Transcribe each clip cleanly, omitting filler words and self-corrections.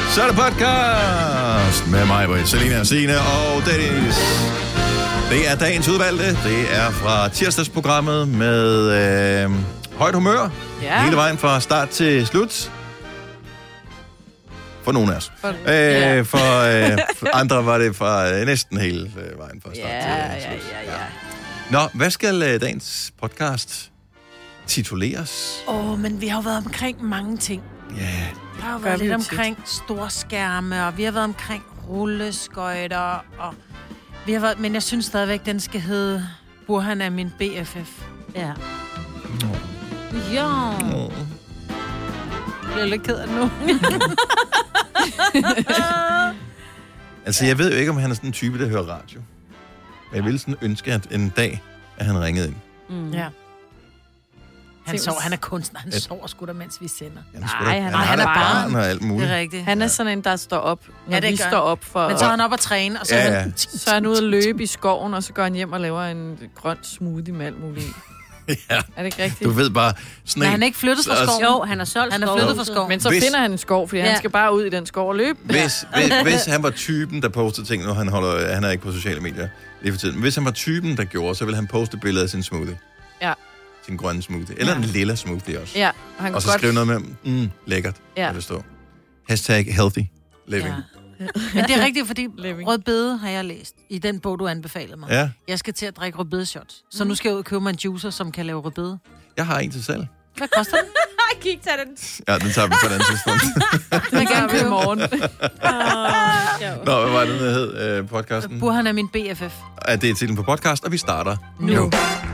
Så er det podcast med mig, Britt, Selina, Signe og Dennis. Det er dagens udvalgte. Det er fra tirsdagsprogrammet med højt humør. Ja. Hele vejen fra start til slut. For nogle af os. For andre var det fra næsten hele vejen fra start til slut. Ja. Nå, hvad skal dagens podcast tituleres? Men vi har jo været omkring mange ting. Ja. Vi har jo været lidt omkring storskærme, og vi har været omkring rulleskøjter, og vi har været, men jeg synes stadigvæk, den skal hedde Burhan er min BFF. Ja. Ja. Jeg er lidt ked af det nu. Altså, jeg ved jo ikke, om han er sådan en type, der hører radio. Men jeg ville sådan ønske, at en dag, at han ringede ind. Ja. Han er kunstner. Han sover sgu da, mens vi sender. Han er barn og alt muligt. Det er rigtigt. Han er sådan en, der står op, når vi står op for... Men så er han op og træne, og så, så er han ude at løbe i skoven, og så går han hjem og laver en grøn smoothie med alt muligt. Ja. Er det ikke rigtigt? Du ved bare... Men han er ikke flyttet fra skoven. Jo, han er solgt Han er flyttet fra skoven. Men så finder han en skov, fordi han skal bare ud i den skov og løbe. Hvis han var typen, der postede ting, nu han er ikke på sociale medier lige for tiden, men hvis han var typen, der gjorde, så ville han poste billeder af sin smoothie. Ja. Sin grønne smoothie. Eller en lilla smoothie også. Ja. Og så skrive noget med, lækkert, jeg forstår. #healthy living. Ja. Men det er rigtigt, fordi rødbede har jeg læst i den bog, du anbefalede mig. Ja. Jeg skal til at drikke rødbedeshots. Så nu skal jeg ud og købe mig en juicer, som kan lave rødbede. Jeg har en til salg. Hvad koster den? Kig, tag den. Ja, den tager vi på et andet tidspunkt. Den kan jeg købe i morgen. Nå, hvad var det, der hed podcasten? Burhan er min BFF. Ja, det er titlen på podcast, og vi starter nu.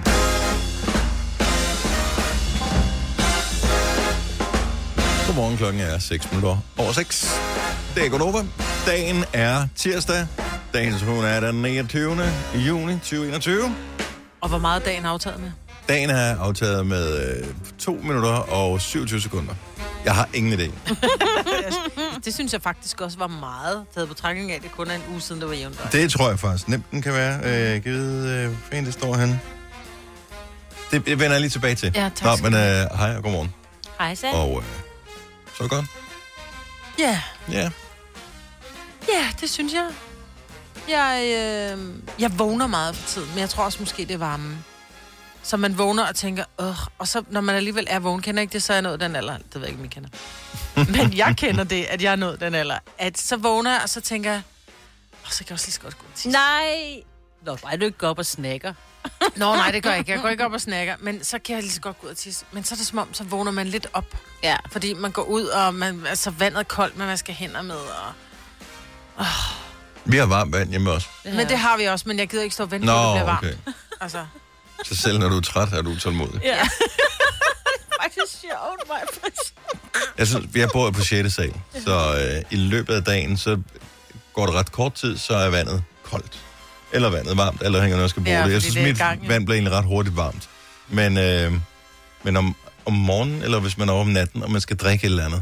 Godmorgen, klokken er 6:06. Det er Godnova. Dagen er tirsdag. Dagens hun er den 29. juni 2021. Og hvor meget er dagen aftaget med? Dagen er aftaget med 2 minutter og 27 sekunder. Jeg har ingen idé. Det synes jeg faktisk også var meget taget på betragtning af, det kun er en uge siden, det var jævnt. Det tror jeg faktisk nemt, den kan være. Givet, hvad det står han. Det vender jeg lige tilbage til. Ja, tak. Nå, men hej og godmorgen. Hej, så. Og så godt. Ja. Ja. Ja, det synes jeg. Jeg vågner meget for tiden, men jeg tror også måske, det er varmen. Så man vågner og tænker, og så når man alligevel er vågen, kender ikke det, så er jeg nået den alder. Det ved jeg ikke, om I kender. Men jeg kender det, at jeg er nået den alder. At så vågner jeg, og så tænker jeg, så kan jeg også lige så godt gå og tisse. Nej. Nå, bare du ikke går op og snakker. Nej, det gør jeg ikke. Jeg går ikke op og snakker, men så kan jeg lige så godt gå ud og tisse. Men så er det som om, så vågner man lidt op. Ja. Fordi man går ud, og vandet er koldt, man vasker hænder med, og... Vi har varmt vand hjemme også. Ja. Men det har vi også, men jeg gider ikke stå og vente, til det bliver varmt. Okay. Altså. Så selv når du er træt, er du utålmodig. Ja. Faktisk sjovt, mig. Jeg synes, vi bor på 6. sal, så i løbet af dagen, så går det ret kort tid, så er vandet koldt. Eller vandet varmt, eller hænger noget skal bruge det. Jeg synes, mit vand bliver egentlig ret hurtigt varmt. Men om morgenen, eller hvis man er over om natten, og man skal drikke et eller andet,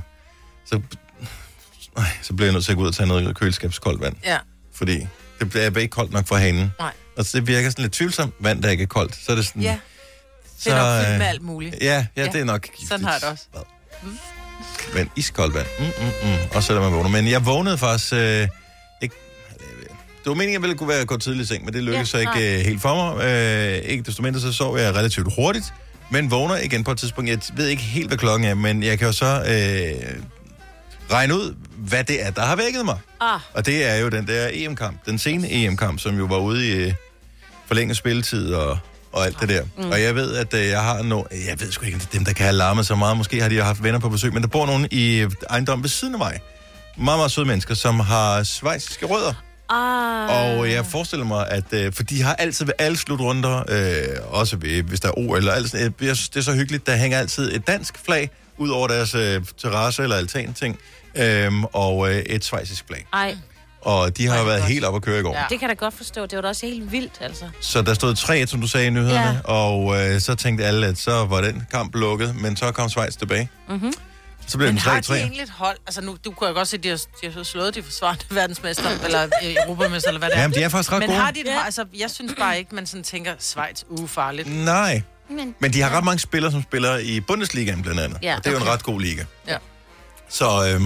så bliver jeg nødt til at gå ud og tage noget køleskabskoldt vand. Ja. Fordi det bliver ikke koldt nok for hanen. Nej. Og så det virker sådan lidt tvivlsomt, vand, der ikke er koldt. Så er det sådan... Ja, det er nok fyldt med alt muligt. Ja, det er nok giftigt. Sådan har jeg det også. Men iskoldt vand. Og så er man vågner. Men jeg vågnede faktisk ikke... Det var meningen, at jeg ville gå tidligt i seng, men det lykkedes så ikke helt for mig. Ikke desto mindre, så sov jeg relativt hurtigt, men vågner igen på et tidspunkt. Jeg ved ikke helt, hvad klokken er, men jeg kan jo så regne ud, hvad det er, der har vækket mig. Og det er jo den der EM-kamp, den sene EM-kamp, som jo var ude i forlænget spilletid og alt det der. Og jeg ved, at jeg har jeg ved sgu ikke, om det er dem, der kan have larmet så meget. Måske har de haft venner på besøg, men der bor nogen i ejendom ved siden af mig. Meget, meget søde mennesker, som har schweiziske rødder. Og jeg forestiller mig, at for de har altid ved alle slutrunder, også hvis der er OL eller alt sådan, jeg synes, det er så hyggeligt, der hænger altid et dansk flag ud over deres terrasse eller altan-ting, og et schweizisk flag. Ej. Og de har været helt op at køre i går. Ja. Det kan jeg da godt forstå. Det var da også helt vildt, altså. Så der stod 3, som du sagde i nyhederne, og så tænkte alle, at så var den kamp lukket, men så kom Schweiz tilbage. Så blev men den 3-3. har de egentlig et hold? Altså nu, du kunne jo godt se, at de har slået de forsvarende verdensmester, eller europamester, eller hvad det er. Jamen, de er faktisk ret men gode. Men har de et hold? Altså, jeg synes bare ikke, man sådan tænker, Schweiz, farligt. Nej. Men de har ret mange spillere, som spiller i Bundesligaen blandt andet. Ja, og det er jo en ret god liga. Ja. Så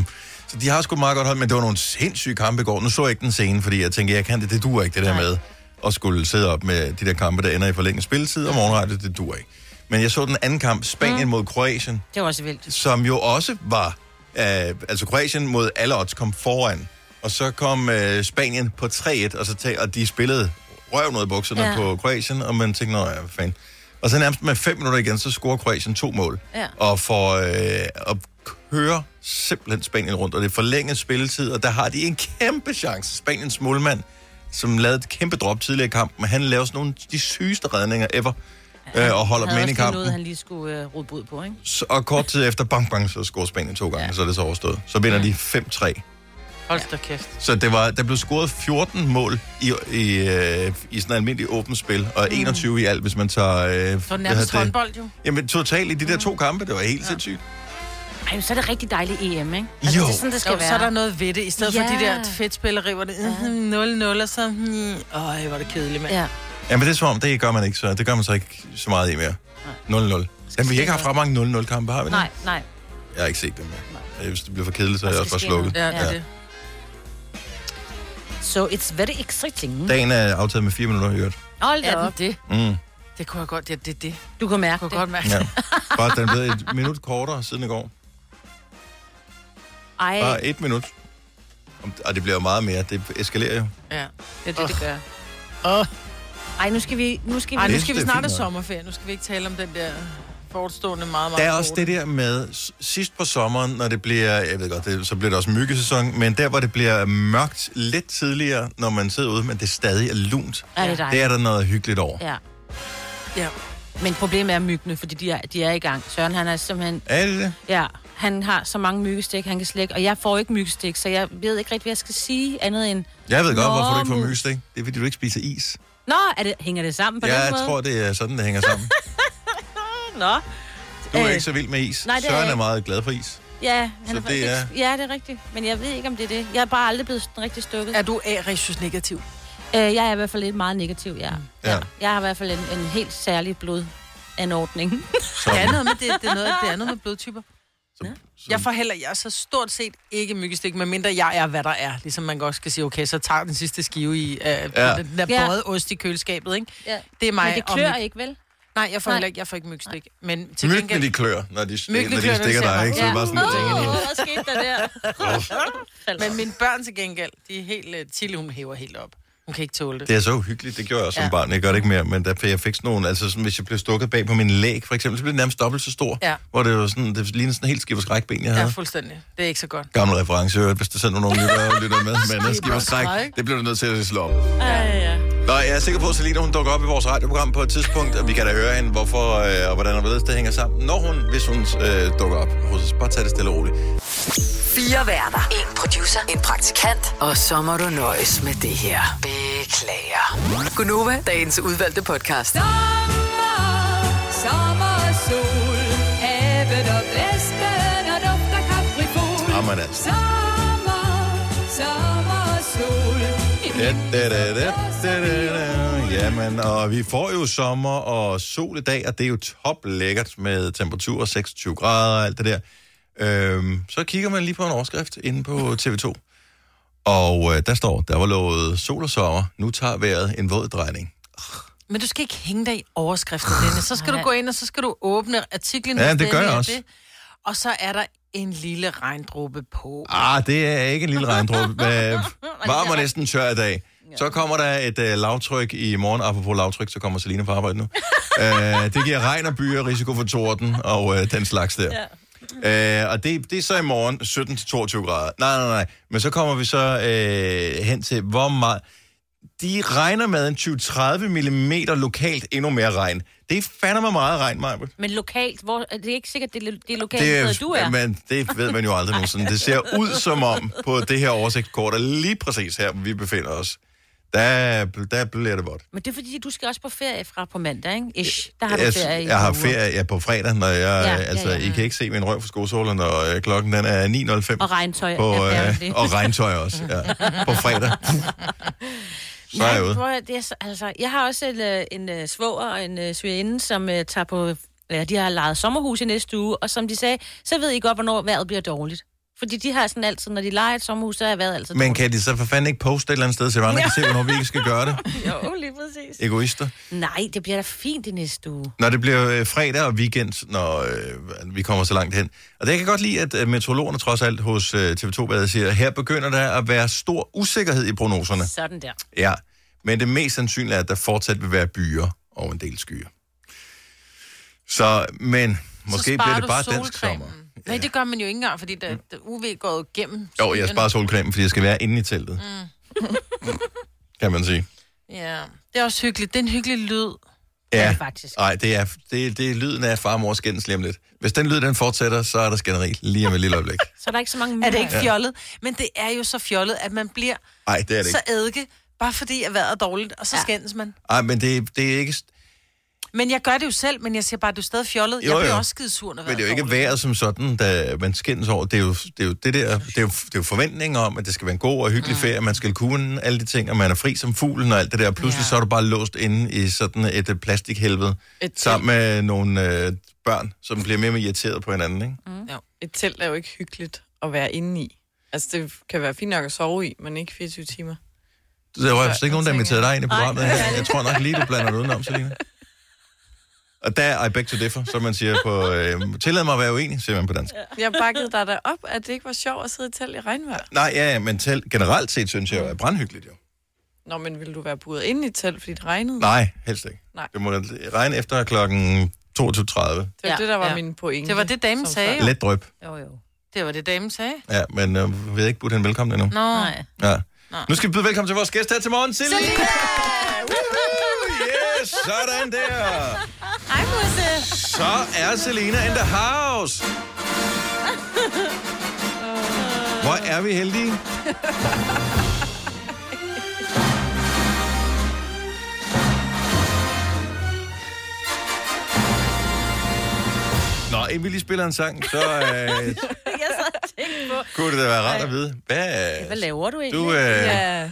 Så de har sgu meget godt hold, men det var nogle sindssyge kampe i går. Nu så jeg ikke den scene, fordi jeg tænkte, jeg kan det duer ikke, det der med at skulle sidde op med de der kampe, der ender i forlænget spilletid, og morgenradio, det duer ikke. Men jeg så den anden kamp, Spanien mod Kroatien. Det var også vildt. Som jo også var, altså Kroatien mod alle odds kom foran. Og så kom Spanien på 3-1, og de spillede røv noget i bukserne på Kroatien, og man tænkte, hvad fanden. Og så nærmest med 5 minutter igen, så scorer Kroatien 2 mål. Ja. Og får at køre simpelthen Spanien rundt, og det er forlænget spilletid, og der har de en kæmpe chance. Spaniens målmand, som lavede et kæmpe drop tidligere i kampen, men han lavede sådan nogle af de sygeste redninger ever, og holder dem ind i kampen. Noget, han lige skulle råde bod på, ikke? Og kort tid efter, bang, bang, så scorer Spanien 2 gange, så er det så overstået. Så vinder de 5-3. Hold da kæft. Så der blev scoret 14 mål i sådan en almindelig åbent spil, og 21 i alt, hvis man tager... Så nærmest håndbold jo. Jamen totalt i de der 2 kampe, det var helt sindssygt. Ej, så er det rigtig dejligt EM, ikke? Altså, jo. Det er sådan, det skal være. Så er der noget ved det, i stedet for de der fedtspillere, hvor det 0-0, og så... hvor det kedeligt, mand. Ja. Jamen det er som om, det gør man ikke, så det gør man så ikke så meget i mere. 0-0. Jamen, vi har ikke haft ret mange 0-0-kampe, har vi det? Nej. Jeg har ikke set dem mere. Hvis det bliver for kedeligt, så er jeg også bare slukket. Ja, det er det. So it's very exciting. Dagen er aftaget med 4 minutter, hørt. Hold da op. Det. Mm. Det kunne jeg godt, det. Du kan mærke det. Godt mærke. Ja. Bare den er blevet 1 minut kortere siden i går. Ej. Bare 1 minut. Og det bliver jo meget mere. Det eskalerer jo. Ja. Det er det gør. Ej, nu skal vi snart have sommerferie. Nu skal vi ikke tale om den der forestående meget der er også det der med sidst på sommeren, når det bliver, jeg ved godt, så bliver det også myggesæson, men der, hvor det bliver mørkt lidt tidligere, når man sidder ude, men det stadig er lunt. Det er der noget hyggeligt over. Ja. Men problemet er myggene, fordi de er i gang. Søren, han er simpelthen... Er det? Ja, han har så mange myggestik, han kan slække, og jeg får ikke myggestik, så jeg ved ikke rigtig, hvad jeg skal sige andet end... Jeg ved godt, hvorfor du ikke får myggestik. Det er, fordi du ikke spiser is. Nå, hænger det sammen på den måde? Jeg tror, det er sådan, det hænger sammen. Nå. Du er ikke så vild med is. Nej, Søren er meget glad for is. Ja, det er rigtigt. Men jeg ved ikke, om det er det. Jeg er bare aldrig blevet rigtig stukket. Er du A-resus negativ? Jeg er i hvert fald lidt meget negativ, ja. Jeg har i hvert fald en helt særlig blodanordning. Det er noget med det er noget med blodtyper. Jeg er så stort set ikke myggestik, medmindre jeg er, hvad der er. Ligesom man godt skal sige, okay, så tager den sidste skive i den der bøjet ost i køleskabet, ikke? Ja. Det er mig. Men det klør ikke, vel? Nej, jeg får ikke myggestik. Men til gengæld... de klør, når de stikker dig, ikke? Så det er bare sådan, hvad skete der der? Men mine børn til gengæld, de er helt... Tilly, hun hæver helt op. Hun kan ikke tåle det. Det er så uhyggeligt. Det gjorde jeg også som barn. Jeg gør det ikke mere, men jeg fik sådan nogle... Altså, sådan, hvis jeg blev stukket bag på min læg, for eksempel, så blev det nærmest dobbelt så stor. Ja. Hvor det var sådan... Det lignede sådan en helt skiver skrækben, jeg havde. Ja, fuldstændig. Det er ikke så godt. Gammel reference, hvis der sender nogen lytter med. Men skiver skræk, det bliver du nødt til at slå op. Ja. Nå, jeg er sikker på, at Selina, hun dukker op i vores radioprogram på et tidspunkt, og vi kan da høre hende, hvorfor og hvordan og hvorledes det hænger sammen, hvis hun dukker op hos os. Bare tag det stille og roligt. 4 værter, 1 producer, 1 praktikant, og så må du nøjes med det her. Beklager. Gunova, dagens udvalgte podcast. Sommer, sol, havet og blæsten og dufter kaprifol. Jamen altså. Sommer, sol. Jamen, og vi får jo sommer og sol i dag, og det er jo toplækkert med temperatur 26 grader og alt det der. Så kigger man lige på en overskrift inde på TV2. Og der var lovet sol og sommer. Nu tager vejret en våd drejning. Men du skal ikke hænge dig i overskriften, Dennis. Så skal du gå ind, og så skal du åbne artiklen. Ja, det gør jeg også. Og så er der en lille regndråbe på. Det er ikke en lille regndråbe. Varm og næsten tør i dag. Så kommer der et lavtryk i morgen. Apropos lavtryk, så kommer Selina på arbejde nu. Det giver regn og byer, risiko for torden og den slags der. Ja. Og det er så i morgen 17-22 grader. Nej. Men så kommer vi så hen til, hvor meget... De regner med en 20-30 millimeter lokalt endnu mere regn. Det er fandme meget regn, Majbert. Men lokalt, det er ikke sikkert, det er lokalt, hvor du er. Men det ved man jo aldrig nogensinde. Det ser ud som om på det her oversigtskort, og lige præcis her, hvor vi befinder os, der bliver det vådt. Men det er fordi, du skal også på ferie fra på mandag, ikke? Ish. Der har du ferie. Jeg har ferie på fredag, når jeg... I kan ikke se min røv for skosåler, når klokken den er 9.05. Og regntøj. Og regntøj også, på fredag. Så er jeg ude. Jeg har også en svoger og en svigerinde, som tager på... Ja, de har lejet sommerhus i næste uge, og som de sagde, så ved I godt, hvornår vejret bliver dårligt. Fordi de har sådan altid, når de leger et sommerhus, så har jeg været altid Men kan de så for fanden ikke poste et eller andet sted, så andre kan se, hvornår vi ikke skal gøre det? Jo, lige præcis. Egoister. Nej, det bliver da fint i næste uge. Når det bliver fredag og weekend, når vi kommer så langt hen. Og det kan jeg godt lide, at meteorologerne trods alt hos TV2 hvad siger, her begynder der at være stor usikkerhed i prognoserne. Sådan der. Ja, men det mest sandsynlige er, at der fortsat vil være byer og en del skyer. Så, men måske bliver det bare dansk sommer. Nej, det gør man jo ikke engang, fordi der UV går jo gennem. Jo, jeg sparer solcremen, fordi jeg skal være inde i teltet. Kan man sige. Ja, det er også hyggeligt. Det er en hyggelig lyd. Ja, faktisk. Nej, det er lyden af far og mor skændes lige om lidt. Hvis den lyd, den fortsætter, så er der skænderi lige om et lille øjeblik. Så er der ikke så mange Er det ikke fjollet? Men det er jo så fjollet, at man bliver Nej, det er det så ikke. eddike, bare fordi at vejret er dårligt, og så skændes man. Nej, men det er ikke... Men jeg gør det jo selv, men jeg siger bare, at du er stadig fjollet. Jo, Jeg bliver jo. også skide sur, når Men det er jo vejret ikke vejret som sådan, da man skændes over. Det er jo det der, det er jo forventninger om, at det skal være en god og hyggelig ferie, man skal kunne alle de ting, og man er fri som fuglen og alt det der. Pludselig så er du bare låst inde i sådan et plastikhelvede, sammen med nogle børn, som bliver mere og mere irriteret på hinanden, ikke? Ja. Et telt er jo ikke hyggeligt at være inde i. Altså, det kan være fint nok at sove i, men ikke 24 timer. Der var ikke nogen, der inviterede dig ind i programmet her. Jeg tror nok lige, du blander det udenom, Selina. Og der er I beg to differ, som man siger på... tillad mig at være uenig, siger man på dansk. Jeg bakkede dig da op, at det ikke var sjovt at sidde i telt i regnvejr. Nej, ja, men generelt set synes jeg jo er brandhyggeligt, jo. Nå, men ville du være buret inde i et telt, fordi det regnede? Nej, helst ikke. Nej. Det må regne efter klokken 22.30. Det var det, der var min pointe. Det var det, damen sagde. Let drøb. Jo. Det var det, damen sagde. Ja, men vi har ikke budt hende velkommen endnu. Nej. Ja. Nu skal vi byde velkommen til vores gæst her til morgen, Selina! Yes, sådan der! Hej, Musse! Så er Selina in the house! Hvor er vi heldige? Nå, inden vi lige spiller en sang, så Jeg sad og tænkte på... kunne det da være rart at vide. Hvad laver du egentlig? Du, Ja.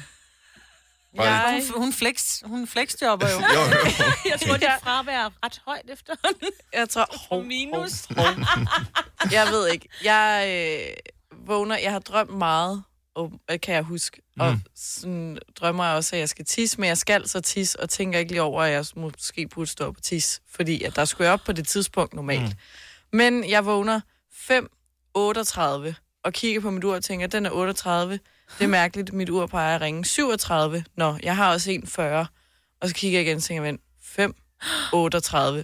Hun flexjobber jo. jo. Jeg tror, det er fravær ret højt efterhånden. Jeg tror... Minus. Jeg ved ikke. Jeg vågner... Jeg har drømt meget, kan jeg huske. Og sådan drømmer jeg også, at jeg skal tisse, men jeg skal så tisse, og tænker ikke lige over, at jeg måske burde stå op og tisse, fordi at der skulle jeg op på det tidspunkt normalt. Men jeg vågner 5:38 og kigger på mit ur og tænker, den er 38. Det er mærkeligt, mit ur peger at ringe 37. Nå, jeg har også 1:40. Og så kigger jeg igen og tænker, 5:38.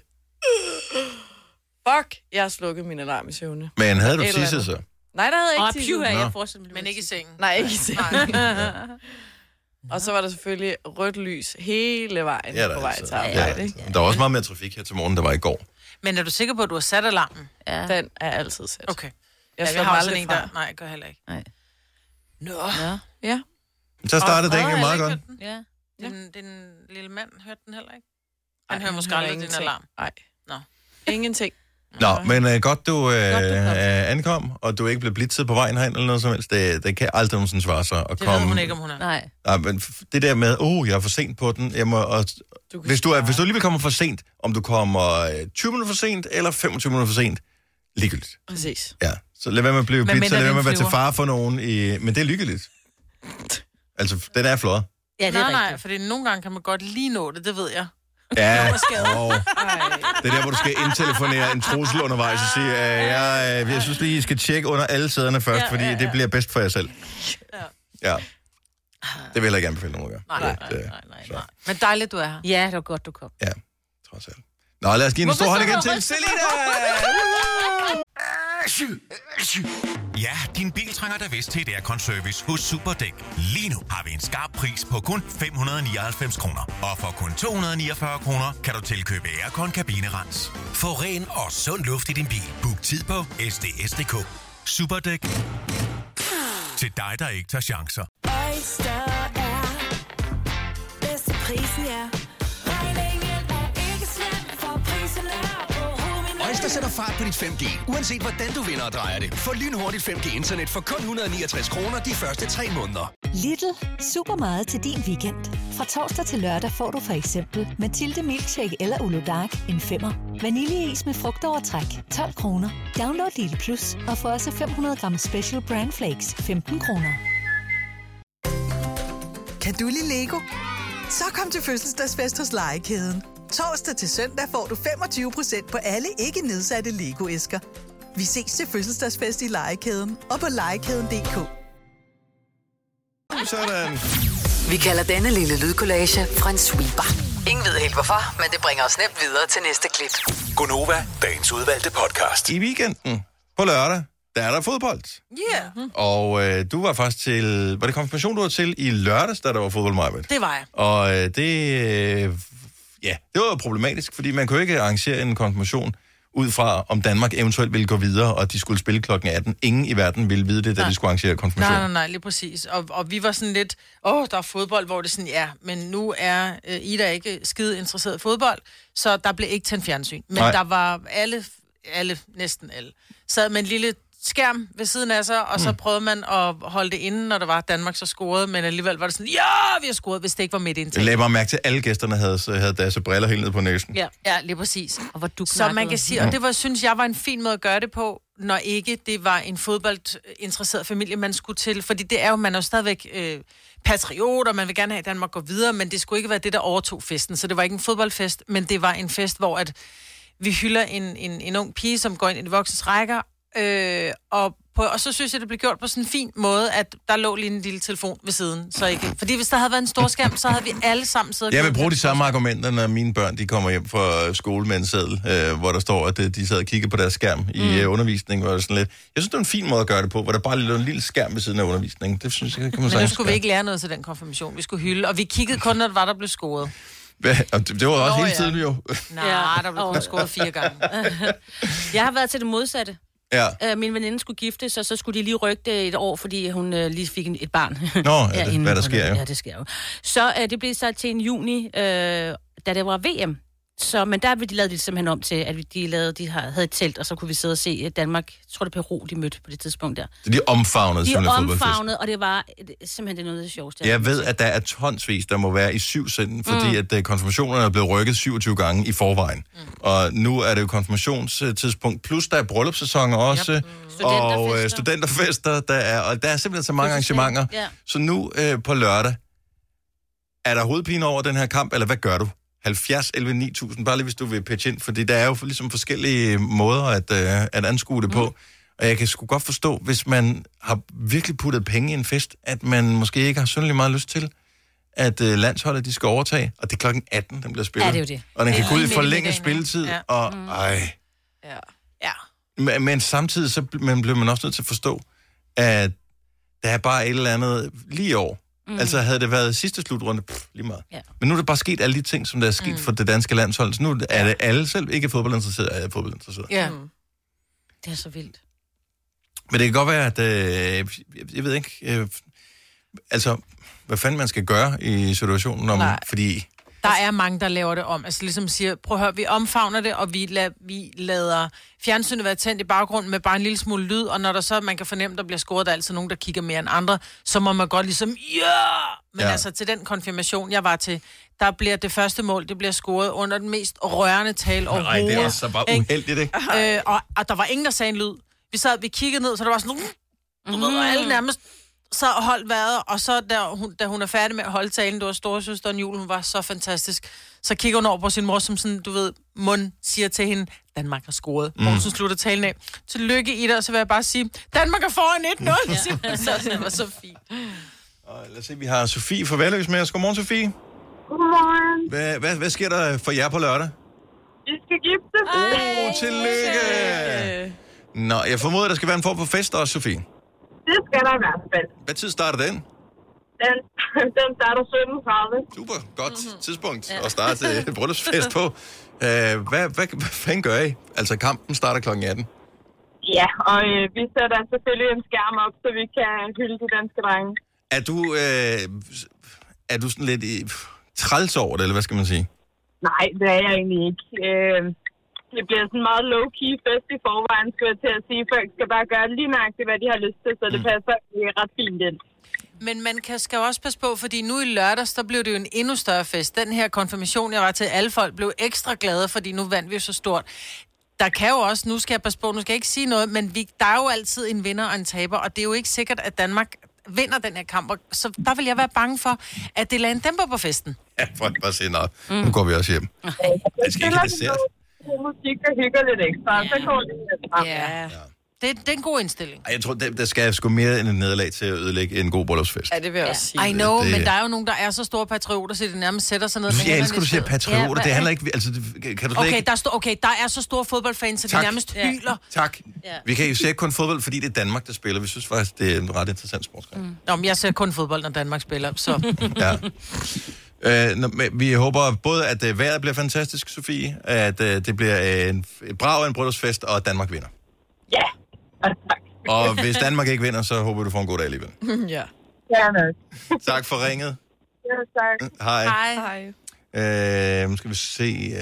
Fuck, jeg har slukket min alarm i søvne. Men havde du Et eller tisset andet. så? Nej, der havde jeg ikke tisset. Jeg forestiller mig, Men ikke i sengen. Nej, ikke i sengen. Og så var der selvfølgelig rødt lys hele vejen Ja, på vej til ja. arbejde. Ikke? Der var også meget mere trafik her til morgen, der var i går. Men er du sikker på, at du har sat alarmen? Ja. Den er altid sat. Okay. Jeg vi slår har mig også aldrig en fra. der. Nej, jeg gør heller ikke. Nej. Nå. Ja. Ja. Så startede det Og egentlig meget godt. Ja. Den lille mand hørte den heller ikke. Ej, Han hører måske aldrig din alarm. Nej. Nå. Ingenting. Nå, men godt du ankom, og du ikke blev blitzet på vejen herind eller noget som helst. Det kan aldrig nogensinde svare sig at Det komme... ved hun ikke, om hun er. Nej. Nej, men det der med, jeg er for sent på den, jeg må... Hvis du alligevel kommer for sent, om du kommer 20 minutter for sent eller 25 minutter for sent, ligegyldigt. Præcis. Ja, så lad være med at blive Men blitzet, lad være med at være til flyver. fare for nogen. Men det er lykkeligt. Altså, den er flot. Ja, det er Nej, rigtigt. fordi nogle gange kan man godt lige nå det ved jeg. Ja, det er der, hvor du skal indtelefonere en trussel undervejs og sige, jeg synes lige, I skal tjekke under alle sæderne først, fordi det bliver bedst for jer selv. Ja. Det vil jeg heller ikke anbefale nogen at gøre. Nej. Men dejligt, du er her. Ja, det var godt, du kom. Ja, trods alt. Nå, lad os give en stor hånd igen til Selina! Ja, din bil trænger da vist til et aircon-service hos Superdæk. Lige nu har vi en skarp pris på kun 599 kroner. Og for kun 249 kroner kan du tilkøbe aircon-kabinerens. Få ren og sund luft i din bil. Book tid på sds.dk. Superdæk. Til dig, der ikke tager chancer. Oyster er bedst til prisen, ja. Regningen er ikke slem, for prisen er på hovedet. Øjster sætter fart på dit 5G, uanset hvordan du vinder og drejer det. Få lynhurtigt 5G-internet for kun 169 kroner de første 3 måneder. Lidl. Super meget til din weekend. Fra torsdag til lørdag får du for eksempel Mathilde Milkshake eller Ulo Dark en 5'er. Vaniljeis med frugtovertræk 12 kroner. Download Lidl Plus og få også 500 gram Special Brand Flakes 15 kroner. Kan du lide Lego? Så kom til fødselsdagsfest hos Legekæden. Torsdag til søndag får du 25% på alle ikke nedsatte Lego-æsker. Vi ses til fødselsdagsfest i Legekæden og på legekæden.dk. Sådan. Vi kalder denne lille lydkollage en sweeper. Ingen ved helt hvorfor, men det bringer os nemt videre til næste klip. Gonova, dagens udvalgte podcast. I weekenden på lørdag, der er der fodbold. Yeah. Og du var faktisk til... Var det konfirmation, du var til i lørdags, da der var fodbold, Majbert? Det var jeg. Og det var problematisk, fordi man kunne ikke arrangere en konfirmation ud fra, om Danmark eventuelt ville gå videre, og de skulle spille klokken 18. Ingen i verden ville vide det, da de skulle arrangere konfirmation. Nej, lige præcis. Og vi var sådan lidt, der er fodbold, hvor det sådan, ja, men nu er Ida ikke skide interesseret i fodbold, så der blev ikke tændt fjernsyn. Men der var næsten alle, sad med en lille skærm ved siden af sig, og så prøvede man at holde det inde, når der var Danmark så scorede, men alligevel var det sådan, ja, vi har scoret, hvis det ikke var midt indtag. Jeg lagde bare mærke til, at alle gæsterne havde deres briller helt ned på næsen. Ja, lige præcis. Og hvor du så man kan sige, og det var, synes jeg, var en fin måde at gøre det på, når ikke det var en fodboldinteresseret familie, man skulle til, fordi det er jo, man er jo stadigvæk patriot, og man vil gerne have, at Danmark går videre, men det skulle ikke være det, der overtog festen, så det var ikke en fodboldfest, men det var en fest, hvor at vi hylder en ung pige, som går ind i de voksnes rækker, og så synes jeg, det blev gjort på sådan en fin måde, at der lå lige en lille telefon ved siden. Så ikke. Fordi hvis der havde været en stor skærm, så havde vi alle sammen siddet... Jeg vil bruge de samme argumenter, når mine børn de kommer hjem fra skole med en seddel, hvor der står, at de sad og kiggede på deres skærm i undervisningen. Hvor det sådan lidt. Jeg synes, det var en fin måde at gøre det på, hvor der bare lå en lille skærm ved siden af undervisningen. Det synes jeg, kan man Men nu skulle vi ikke lære noget til den konfirmation. Vi skulle hylde, og vi kiggede kun, når det var, der blev scoret. Det var også hele tiden jo. Nej, der blev kun scoret 4 gange. Jeg har været til det modsatte. Ja. Min veninde skulle gifte, så skulle de lige rykke det et år, fordi hun lige fik et barn. Nå, hvad der sker jo. Ja, det sker jo. Så det blev så til en juni, da det var VM. Så, men der de lavede det simpelthen om til, at de havde et telt, og så kunne vi sidde og se Danmark. Jeg tror, det Peru, de mødte på det tidspunkt der. Så de omfavnede simpelthen fodboldfest. Og det var simpelthen det noget af det sjoveste. Jeg ved, at der er tonsvis, der må være i 7 senden, fordi at konfirmationerne er blevet rykket 27 gange i forvejen. Og nu er det jo konfirmationstidspunkt, plus der er bryllupssæsoner også, og studenterfester, og der er simpelthen så mange arrangementer. Ja. Så nu på lørdag, er der hovedpine over den her kamp, eller hvad gør du? 70, 11, 9000, bare lige hvis du vil pitche ind, fordi der er jo ligesom forskellige måder at anskue det på. Og jeg kan sgu godt forstå, hvis man har virkelig puttet penge i en fest, at man måske ikke har synderligt meget lyst til, at landsholdet, de skal overtage, og det er klokken 18, den bliver spillet. Ja, det er jo det. Og den kan gå ud i forlænget spilletid, og Men samtidig så bliver man også nødt til at forstå, at der er bare et eller andet lige i år. Altså havde det været sidste slutrunde, lige meget. Ja. Men nu er der bare sket alle de ting, som der er sket for det danske landshold. Så nu er det alle selv ikke fodboldinteresserede, er fodboldinteresserede. Ja. Det er så vildt. Men det kan godt være, at jeg ved ikke, altså hvad fanden man skal gøre i situationen, fordi... Der er mange, der laver det om. Altså ligesom siger, prøv at høre, vi omfavner det, og vi lader fjernsynet være tændt i baggrunden med bare en lille smule lyd, og når der så, man kan fornemme, der bliver scoret, der er altid nogen, der kigger mere end andre, så må man godt ligesom, Men altså til den konfirmation, jeg var til, der bliver det første mål, det bliver scoret under den mest rørende tale overhovedet. Nej, det er så bare uheldigt, ikke? Og der var ingen, der sagde en lyd. Vi kiggede ned, så der var sådan, du ved, og alle nærmest så holdt vejret, og så da hun er færdig med at holde talen, det var storesøsteren Jul, hun var så fantastisk, så kigger hun over på sin mor, som sådan, du ved, mund siger til hende, Danmark har scoret. Hun slutter talen af. Tillykke i det, og så vil jeg bare sige, Danmark er foran 1-0. Så det var så fint. Lad os se, vi har Sofie fra Værløs med os. Godmorgen, Sofie. Godmorgen. Hvad sker der for jer på lørdag? Vi skal gifte. Tillykke! Nå, jeg formoder, der skal være en form for fest også, Sofie. Det skal der i hvert fald. Hvad tid starter den? Den starter 17:30. Super, godt tidspunkt at starte bryllupsfest på. Hvad fanden gør I? Altså, kampen starter klokken 18. Ja, og vi sætter selvfølgelig en skærm op, så vi kan hylde de danske drenge. Er du sådan lidt træls over det, eller hvad skal man sige? Nej, det er jeg egentlig ikke. det bliver sådan en meget low-key fest i forvejen, skal jeg til at sige. Folk skal bare gøre lige nøjagtigt, hvad de har lyst til, så det passer ret fint ind. Men man skal jo også passe på, fordi nu i lørdags, der blev det jo en endnu større fest. Den her konfirmation, jeg var til, alle folk blev ekstra glade, fordi nu vandt vi jo så stort. Der kan jo også, nu skal jeg passe på, nu skal jeg ikke sige noget, men der er jo altid en vinder og en taber, og det er jo ikke sikkert, at Danmark vinder den her kamp. Så der vil jeg være bange for, at det lader en dæmper på festen. Ja, folk bare siger, nu går vi også hjem. Det skal ikke have dessert. Musik og hygger lidt ekstra, så går det lidt frem. Ja. Det er en god indstilling. Jeg tror, der skal sgu mere end et nederlag til at ødelægge en god bryllupsfest. Ja, det vil jeg også sige. I know, men der er jo nogen, der er så store patrioter, så det nærmest sætter sig ned. Jeg elsker, du siger patrioter. Det handler ikke... Altså, kan du okay, der er så store fodboldfans, så de nærmest hyler. Tak. Ja. Vi kan jo se kun fodbold, fordi det er Danmark, der spiller. Vi synes faktisk, det er en ret interessant sportsgren. Nå, men jeg ser kun fodbold, når Danmark spiller, så... Ja. Vi håber både, at vejret bliver fantastisk, Sofie, at det bliver en brav en bryllupsfest, og at Danmark vinder. Ja, tak. Og hvis Danmark ikke vinder, så håber du får en god dag alligevel. Ja. Gerne. Tak for ringet. Ja, tak. Hej. Hej. Nu skal vi se...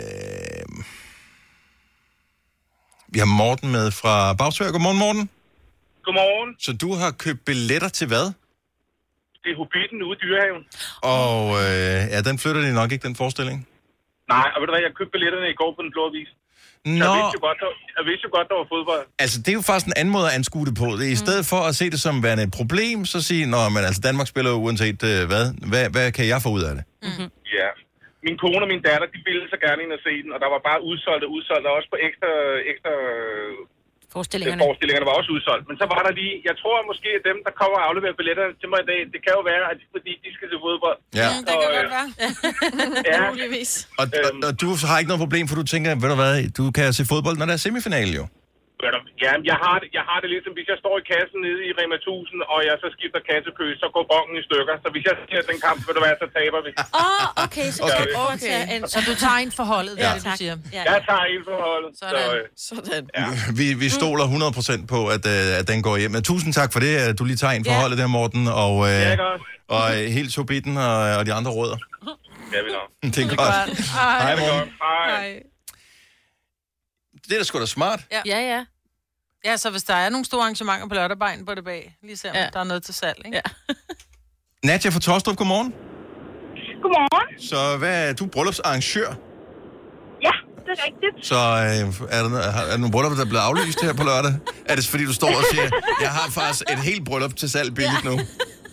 Vi har Morten med fra Bagsvær. Godmorgen, Morten. Godmorgen. Så du har købt billetter til hvad? Det er Hobbiten ude i Dyrehaven. Og den flytter de nok ikke, den forestilling? Nej, og ved du hvad, jeg købte billetterne i går på Den Blå Avis. Nå. Jeg vidste jo godt, der var fodbold. Altså, det er jo faktisk en anden måde at anskue det på. Det er i stedet for at se det som værende et problem, så sige, men altså Danmark spiller jo uanset hvad kan jeg få ud af det? Mm-hmm. Ja. Min kone og min datter, de ville så gerne ind og se den, og der var bare udsolgt, og også på ekstra forestillingerne var også udsolgt. Men så var der lige, jeg tror måske, at dem, der kommer og afleverer billetterne til mig i dag, det kan jo være, at fordi de skal til fodbold. Ja. Det kan godt være. Ja. Og du har ikke noget problem, for du tænker, ved du hvad, du kan se fodbold, når der er semifinale jo. Ja, jeg har det ligesom, hvis jeg står i kassen nede i Rema 1000, og jeg så skifter kassekø, så går bongen i stykker. Så hvis jeg ser den kamp, ved du hvad, så taber vi. Okay, så Så du tager en forholdet, det er det, du siger. Ja. Jeg tager en forholdet. Sådan. Ja. Vi stoler 100% på, at den går hjem. Men tusind tak for det, at du lige tager en forholdet der, Morten, og helt Hobbiten og de andre rødder. Ja, vi nok. Det er godt. Hej, Morten. Hej. Det er da sgu da smart. Ja. Ja, så hvis der er nogle store arrangementer på lørdag, bare på det bag. Lige se, om der er noget til salg, ikke? Ja. Nadja fra Torstrup, godmorgen. Godmorgen. Så hvad er du bryllupsarrangør? Ja, det er rigtigt. Så er der nogle bryllupper, der er blevet aflyst her på lørdag? Er det fordi, du står og siger, jeg har faktisk et helt bryllup til salg billigt nu?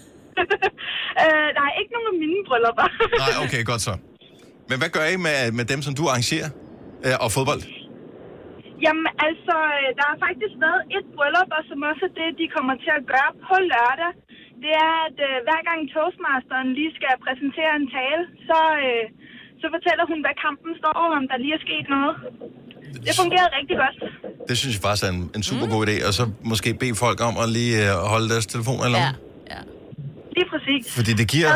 Nej, ikke nogen af mine bryllupper. Nej, okay, godt så. Men hvad gør I med dem, som du arrangerer? Og fodbold? Jamen, altså, der har faktisk været et bryllup, og som også er det, de kommer til at gøre på lørdag. Det er, at hver gang Toastmasteren lige skal præsentere en tale, så fortæller hun, hvad kampen står om der lige er sket noget. Det fungerer rigtig godt. Det synes jeg faktisk er en super god idé, og så måske bede folk om at lige holde deres telefon eller noget. Ja. Lige præcis. Fordi det giver...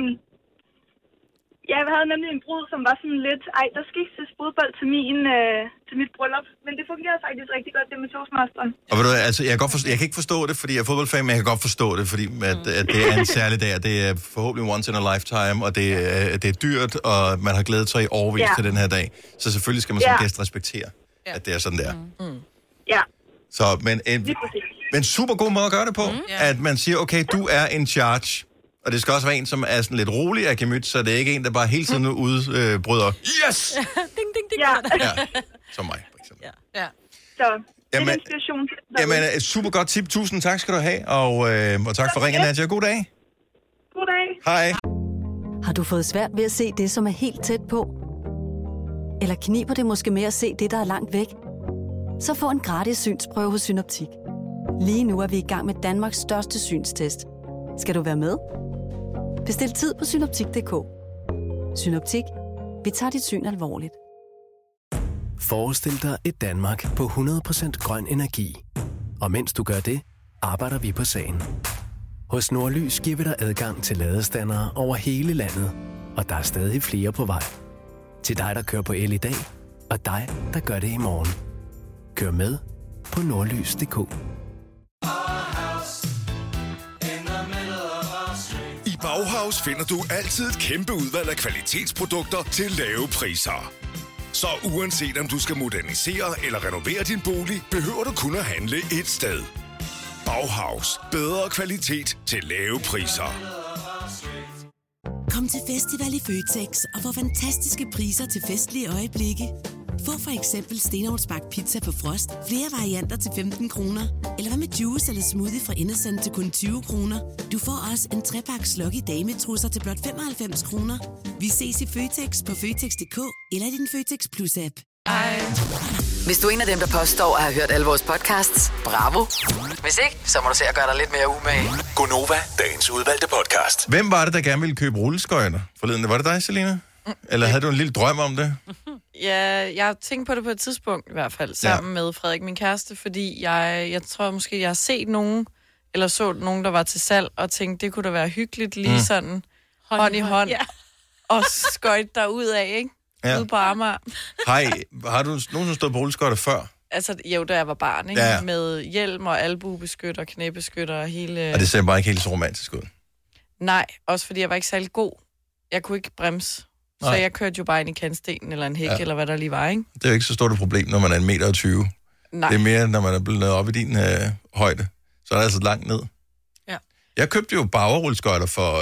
Jeg havde nemlig en brud, som var sådan lidt, der skal ikke ses fodbold til mit bryllup. Men det fungerer faktisk rigtig godt, det med Toastmasteren. Og ved du, altså, jeg kan ikke forstå det, fordi jeg er fodboldfan, men jeg kan godt forstå det, fordi at det er en særlig dag, og det er forhåbentlig once in a lifetime, og det er dyrt, og man har glædet sig i årevis til den her dag. Så selvfølgelig skal man som gæst respektere, at det er sådan, der. Ja. Så, men super god måde at gøre det på, at man siger, okay, du er in charge. Og det skal også være en, som er sådan lidt rolig af gemyt, så det er ikke en, der bare hele tiden udbryder. Yes! Ding, ding, ding. Ja, som mig, for eksempel. Ja. Så det er inspiration. Jamen, et super godt tip. Tusind tak skal du have, og tak for ringen, Nadja. God dag. God dag. Hej. Har du fået svært ved at se det, som er helt tæt på? Eller kniber det måske med at se det, der er langt væk? Så få en gratis synsprøve hos Synoptik. Lige nu er vi i gang med Danmarks største synstest. Skal du være med? Bestil tid på synoptik.dk. Synoptik. Vi tager dit syn alvorligt. Forestil dig et Danmark på 100% grøn energi. Og mens du gør det, arbejder vi på sagen. Hos Nordlys giver vi dig adgang til ladestandere over hele landet. Og der er stadig flere på vej. Til dig, der kører på el i dag, og dig, der gør det i morgen. Kør med på nordlys.dk. I Bauhaus finder du altid et kæmpe udvalg af kvalitetsprodukter til lave priser. Så uanset om du skal modernisere eller renovere din bolig, behøver du kun at handle et sted. Bauhaus. Bedre kvalitet til lave priser. Kom til festival i Føtex og få fantastiske priser til festlige øjeblikke. Få for eksempel Stenavnsbagt pizza på frost. Flere varianter til 15 kroner. Eller hvad med juice eller smoothie fra Innocent til kun 20 kroner. Du får også en 3-pakke Lucky Dametrusser til blot 95 kroner. Vi ses i Føtex på Føtex.dk eller i din Føtex Plus-app. Hvis du er en af dem, der påstår at have hørt alle vores podcasts, bravo. Hvis ikke, så må du se at gøre dig lidt mere umage. Gonova, dagens udvalgte podcast. Hvem var det, der gerne ville købe rulleskøjter forleden? Var det dig, Selina? Eller havde du en lille drøm om det? Ja, jeg har tænkt på det på et tidspunkt i hvert fald, sammen med Frederik, min kæreste, fordi jeg tror måske, jeg har set nogen, eller så nogen, der var til salg, og tænkte, det kunne da være hyggeligt, lige sådan hånd i hånd, og skøjte derud af, ikke? Ja. Ude på Amager. Har du nogensinde stået på rulleskøjter før? Altså, jo, da jeg var barn, ikke? Ja. Med hjelm og albuebeskytter, knæbeskytter og hele... Og det ser bare ikke helt så romantisk ud. Nej, også fordi jeg var ikke særlig god. Jeg kunne ikke bremse. Så jeg kørte jo bare ind i kantstenen eller en hæk, eller hvad der lige var, ikke? Det er jo ikke så stort et problem, når man er 1,20 meter. Nej. Det er mere, når man er blevet op i din højde. Så er det altså langt ned. Ja. Jeg købte jo Bauer-rulleskøjter for...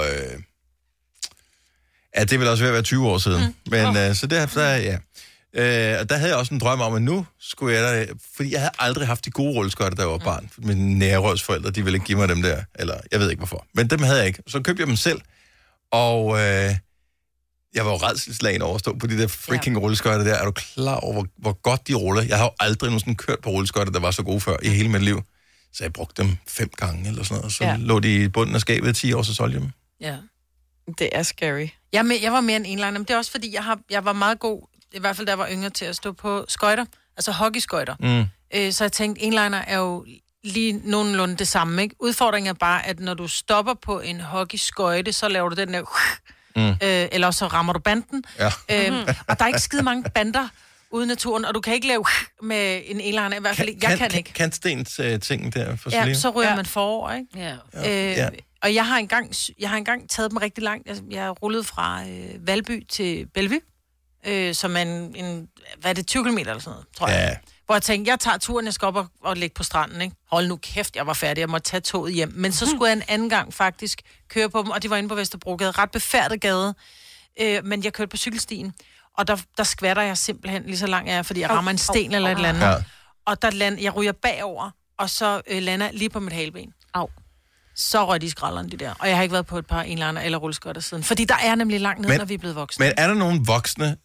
det vil også være 20 år siden. Men så derfor, ja. Og der havde jeg også en drøm om, at nu skulle jeg da... Fordi jeg havde aldrig haft de gode rulleskøjter, da jeg var barn. Mine nærrødsforældre, de ville ikke give mig dem der. Eller jeg ved ikke hvorfor. Men dem havde jeg ikke. Så købte jeg dem selv. Og jeg var jo rædselsslagen over at stå på de der freaking rulleskøjter der. Er du klar over, hvor godt de ruller? Jeg har jo aldrig nogensinde kørt på rulleskøjter, der var så gode før i hele mit liv. Så jeg brugte dem 5 gange eller sådan noget. Og så lå de i bunden af skabet i 10 år, så solgte jeg dem. Ja. Det er scary. Jeg var mere en enliner, men det er også fordi, jeg var meget god, i hvert fald da jeg var yngre, til at stå på skøjter, altså hockeyskøjter. Så jeg tænkte, enliner er jo lige nogenlunde det samme, ikke? Udfordringen er bare, at når du stopper på en hockeyskøjte, så laver du den der... eller så rammer du banden. Ja. Og der er ikke skide mange bander ude i naturen, og du kan ikke lave med en enliner, i hvert fald jeg kan ikke. Kantstens ting der for ja, så ryger man forover, ikke? Ja. Og jeg har engang taget dem rigtig langt. Jeg rullede fra Valby til Bellevue, som er en hvad er det, 20 km eller sådan noget, tror jeg. Hvor jeg tænkte, jeg tager turen, jeg skal op og ligge på stranden, ikke? Hold nu kæft, jeg var færdig, jeg måtte tage toget hjem. Men så skulle jeg en anden gang faktisk køre på dem, og de var inde på Vesterbrogade, ret befærdet gade. Men jeg kørte på cykelstien, og der skvatter jeg simpelthen lige så langt jeg er, fordi jeg rammer en sten eller et eller andet. Ja. Og jeg ryger bagover, og så lander lige på mit haleben. Au. Så røg de skralderne, de der. Og jeg har ikke været på et par enliner eller rulleskøjter siden. Fordi der er nemlig langt ned, når vi er blevet voksne. Men er der nogle voksne,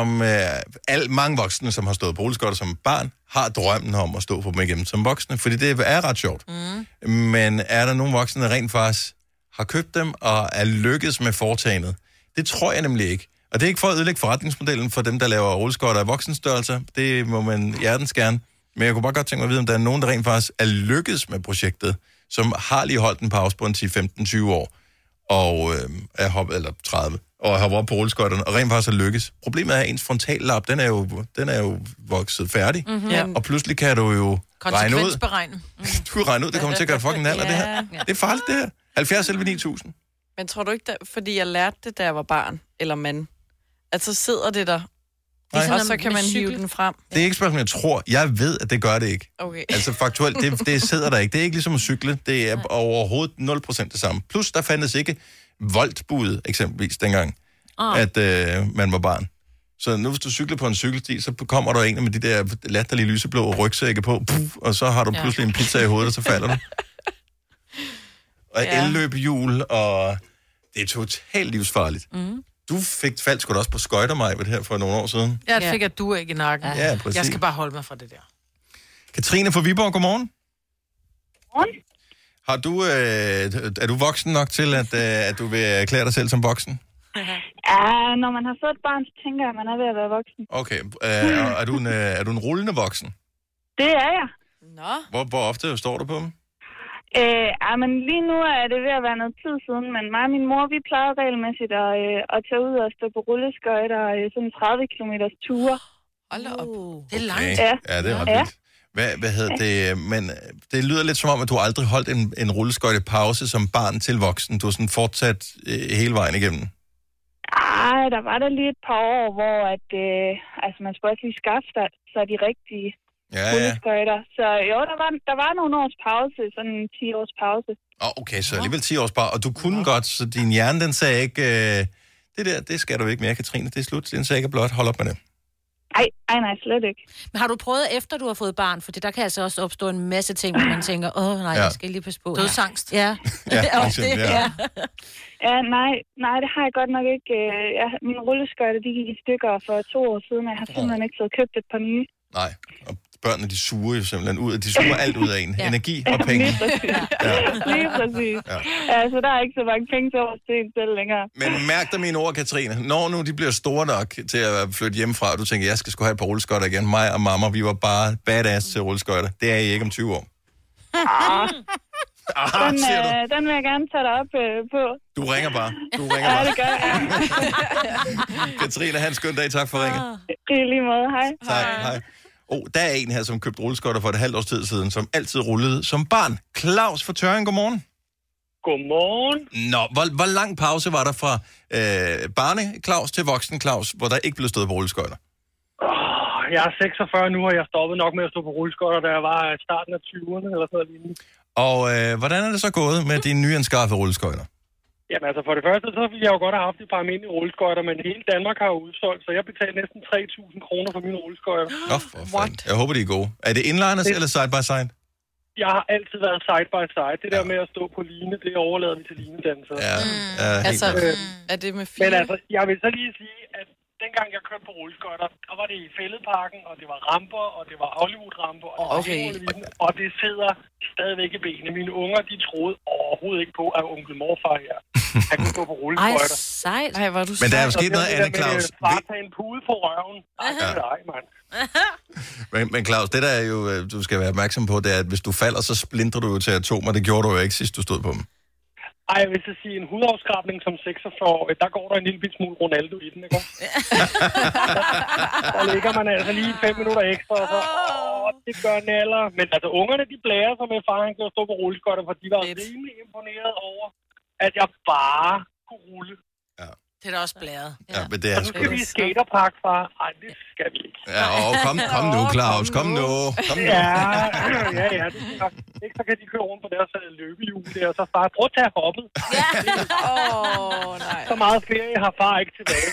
mange voksne, som har stået på rulleskøjter som barn, har drømmen om at stå på dem igennem som voksne? Fordi det er ret sjovt. Men er der nogle voksne, der rent faktisk har købt dem og er lykkedes med foretagendet? Det tror jeg nemlig ikke. Og det er ikke for at ødelægge forretningsmodellen for dem, der laver rulleskøjter af voksenstørrelser. Det må man hjertens gerne. Men jeg kunne bare godt tænke mig at vide, om der er nogen, der rent faktisk er lykkedes med projektet, som har lige holdt en pause på en 10-15-20 år, og er hoppet, eller 30, og har været på rulleskøjterne, og rent faktisk har lykkes. Problemet er, at ens frontallap, den er jo vokset færdig, og pludselig kan du jo regne ud. Du kan regne ud, det kommer til at gøre fucking naller, det her. Det er farligt, det her. 70 11 9000. Men tror du ikke, fordi jeg lærte det, da jeg var barn, eller mand, at så sidder det der, og så kan man hive den frem? Det er ikke spørgsmål, jeg tror. Jeg ved, at det gør det ikke. Okay. Altså faktuelt, det sidder der ikke. Det er ikke ligesom at cykle. Det er overhovedet 0% det samme. Plus, der fandtes ikke voltbud, eksempelvis, dengang, at man var barn. Så nu, hvis du cykler på en cykelsti, så kommer der en med de der latterlige lyseblå rygsække på, og så har du pludselig en pizza i hovedet, og så falder du. Og elløbehjul, og det er totalt livsfarligt. Du faldt sgu da også på skøjter, mig, her for nogle år siden. Ja, det fik at du ikke i nakken. Ja, præcis. Jeg skal bare holde mig fra det der. Katrine fra Viborg, godmorgen. Godmorgen. Har du, er du voksen nok til, at du vil erklære dig selv som voksen? Ja, når man har fået et barn, så tænker jeg, at man er ved at være voksen. Okay, er du en rullende voksen? Det er jeg. Nå. Hvor ofte står du på dem? Men lige nu er det ved at være noget tid siden, men mig og min mor, vi plejede regelmæssigt at tage ud og stå på rulleskøjter sådan 30 km ture. Hold op. Det er langt. Ja, det er ret vildt. Hvad hedder det? Men det lyder lidt som om, at du aldrig holdt en rulleskøjtepause som barn til voksen. Du har sådan fortsat hele vejen igennem. Ej, der var der lige et par år, hvor at, man skulle også lige skaffe så de rigtige rulleskøjter. Så jo, der var nogle års pause, sådan en 10 års pause. Okay, så alligevel 10 års pause. Og du kunne godt, så din hjerne, den sagde ikke, det skal du ikke mere, Katrine. Det er slut. Den sagde ikke blot, hold op med det. Nej, slet ikke. Men har du prøvet, efter du har fået barn? For der kan altså også opstå en masse ting, hvor man tænker, jeg skal lige passe på. Dødsangst. Ja. Ja, nej, det har jeg godt nok ikke. Mine rulleskøjter, de gik i stykker for 2 år siden, og jeg har simpelthen ikke fået købt et par nye. Nej, og børnene, de suger jo simpelthen ud. De suger alt ud af en. Energi og penge. Lige præcis. Ja, så der er ikke så mange penge til over til en selv længere. Men mærk dig mine ord, Katrine. Når nu de bliver store nok til at flytte hjemmefra, og du tænker, jeg skal sgu have et par rulleskøjter igen. Mig og mamma, vi var bare badass til rulleskøjter. Det er I ikke om 20 år. Den vil jeg gerne tage dig op på. Du ringer bare. Ja, det gør jeg. Katrine, have en skøn dag. Tak for ringet. I lige måde. Hej. Tak. Hej. Der er en her, som købte rulleskøjter for et halvt års tid siden, som altid rullede som barn. Claus fra Tørring, godmorgen. Godmorgen. Nå, hvor lang pause var der fra barne-Claus til voksen-Claus, hvor der ikke blev stået på rulleskøjter? Jeg er 46 nu, og jeg stoppede nok med at stå på rulleskøjter, da jeg var i starten af 20'erne eller sådan noget lignende. Og hvordan er det så gået med dine nyanskaffede rulleskøjter? Jamen altså, for det første, så ville jeg jo godt have haft et par almindelige rulleskøjter, men hele Danmark har jo udsolgt, så jeg betalte næsten 3.000 kroner for mine rulleskøjter. Nå, for fanden. Jeg håber, de er gode. Er det inliners eller side by side? Jeg har altid været side by side. Det der med at stå på line, det overlader vi til linedansere. Altså, er det med 4? Men altså, jeg vil så lige sige, at dengang jeg kørte på rulleskøjter, der var det i Fælledparken, og det var ramper, og det var Hollywood-ramper, og det sidder stadigvæk i benene. Mine unger, de troede overhovedet ikke på, at onkel morfar her, han kunne gå på rulleskøjter. Sejt. Ej, hvor du men der er jo sket noget andet, Claus. Bare tage en pude på røven. Nej, mand. Men Claus, det der er jo, du skal være opmærksom på, det er, at hvis du falder, så splintrer du jo til atomer. Det gjorde du jo ikke, sidst du stod på dem. Ej, jeg vil så sige, en hudafskrabning som 46-årig, der går der en lille smule Ronaldo i den, ikke? Der ligger man altså lige 5 minutter ekstra, og så, det gør naller. Men altså, ungerne, de blærer sig med, far han kan stå på rulleskøjter, for de var rimelig imponeret over, at jeg bare kunne rulle. Ja. Det er da også blæret. Ja, men det er og nu skal vi i skaterpark, far. Ej, det skal vi ikke. Ja, kom nu, Claus. Kom nu. Ja, ikke så kan de køre rundt på deres løbehjul der, og så far, prøv at tage hoppet. Ja. Nej. Så meget ferie har far ikke tilbage.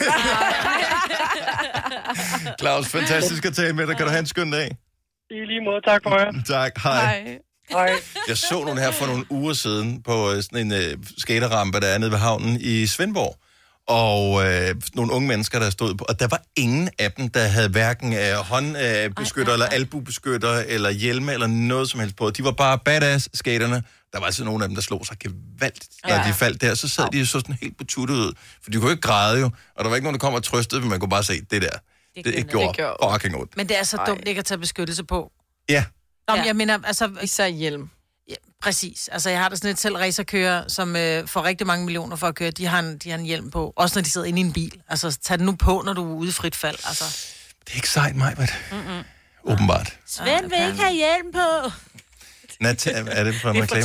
Claus, fantastisk at tale med dig. Kan du have en skøn dag? I lige måde, tak for jer. Tak, hej. Jeg så nogle her for nogle uger siden på sådan en skaterrampe, der er nede ved havnen i Svendborg. Og nogle unge mennesker, der stod på, og der var ingen af dem, der havde hverken håndbeskytter eller albubeskytter eller hjelme eller noget som helst på. De var bare badass skaterne. Der var altså nogle af dem, der slog sig gevaldigt, når de faldt der. Så sad de så sådan helt betuttet ud, for de kunne ikke græde jo, og der var ikke nogen, der kom og trøstede, men man kunne bare se, det der, det gjorde fucking ondt. Men det er så dumt ikke at tage beskyttelse på. Ja. Nå, jeg mener, altså... Især hjelm. Ja, præcis. Altså, jeg har da sådan et selv racerkører, som får rigtig mange millioner for at køre. De har en hjelm på. Også når de sidder inde i en bil. Altså, tag den nu på, når du er ude i frit fald. Altså. Det er ikke sejt, Majbert. Åbenbart. Svend vil ikke have hjelm på. Er det for en reklame?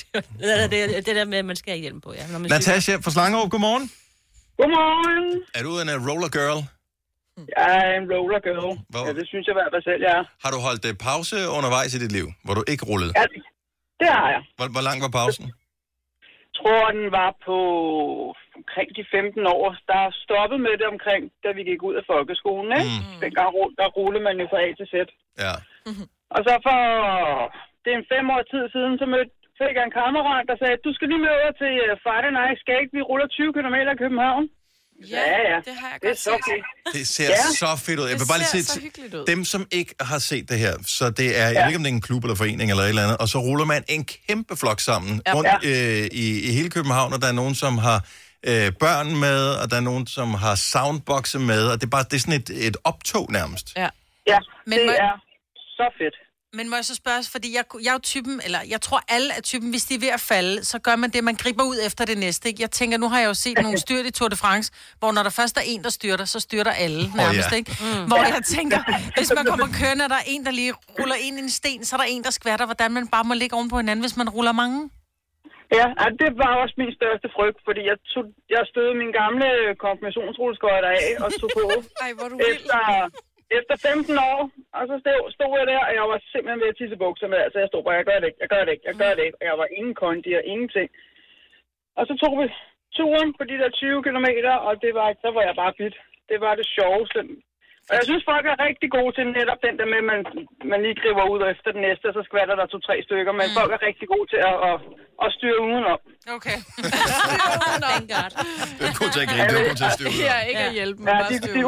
Det der med, at man skal have hjelm på, ja. Natasha fra Slangerup, godmorgen. Godmorgen. Er du en roller girl? Jeg er en roller girl. Ja, det synes jeg i hvert fald selv, jeg er. Har du holdt pause undervejs i dit liv, hvor du ikke rullede? Ja, det har jeg. Hvor lang var pausen? Jeg tror, den var på omkring de 15 år. Der stoppede med det omkring, da vi gik ud af folkeskolen, ikke? Dengang der rullede man jo fra A til Z. Ja. Og så for det er 5 år tid siden, så fik jeg en kammerat, der sagde, du skal lige med over til Friday Night Skate. Vi ruller 20 km i København. Ja, det har jeg godt set. Det ser så fedt ud. Jeg vil bare lige sige, dem som ikke har set det her, så det er, jeg ved ikke om det er en klub eller forening eller et eller andet, og så ruller man en kæmpe flok sammen rundt i hele København, og der er nogen, som har børn med, og der er nogen, som har soundboxe med, og det er sådan et optog nærmest. Ja, men det er så fedt. Men må jeg så spørge, fordi jeg er jo typen, eller jeg tror alle er typen, hvis de er ved at falde, så gør man det, man griber ud efter det næste. Ikke? Jeg tænker, nu har jeg jo set nogle styrt i Tour de France, hvor når der først er en, der styrter, så styrter alle nærmest, ikke? Hvor jeg tænker, hvis man kommer kørende, og der er en, der lige ruller ind i en sten, så er der en, der skvatter, hvordan man bare må ligge oven på hinanden, hvis man ruller mange. Ja, det var også min største frygt, fordi jeg stødte min gamle konfirmationsrulleskøjter af og tog på. Ej, hvor du efter 15 år, og så stod jeg der, og jeg var simpelthen ved at tisse bukser med. Altså, jeg stod bare, jeg gør det ikke. Og jeg var ingen kondi og ingenting. Og så tog vi turen på de der 20 kilometer, og så var jeg bare bit. Det var det sjoveste. Og jeg synes, folk er rigtig gode til netop den der med, at man lige griber ud efter den næste, og så skvatter der 2-3 stykker. Men folk er rigtig gode til at styre udenom. Okay. Du er god til at gribe, du er god til at styre udenom. Ja, ikke at hjælpe mig, bare styre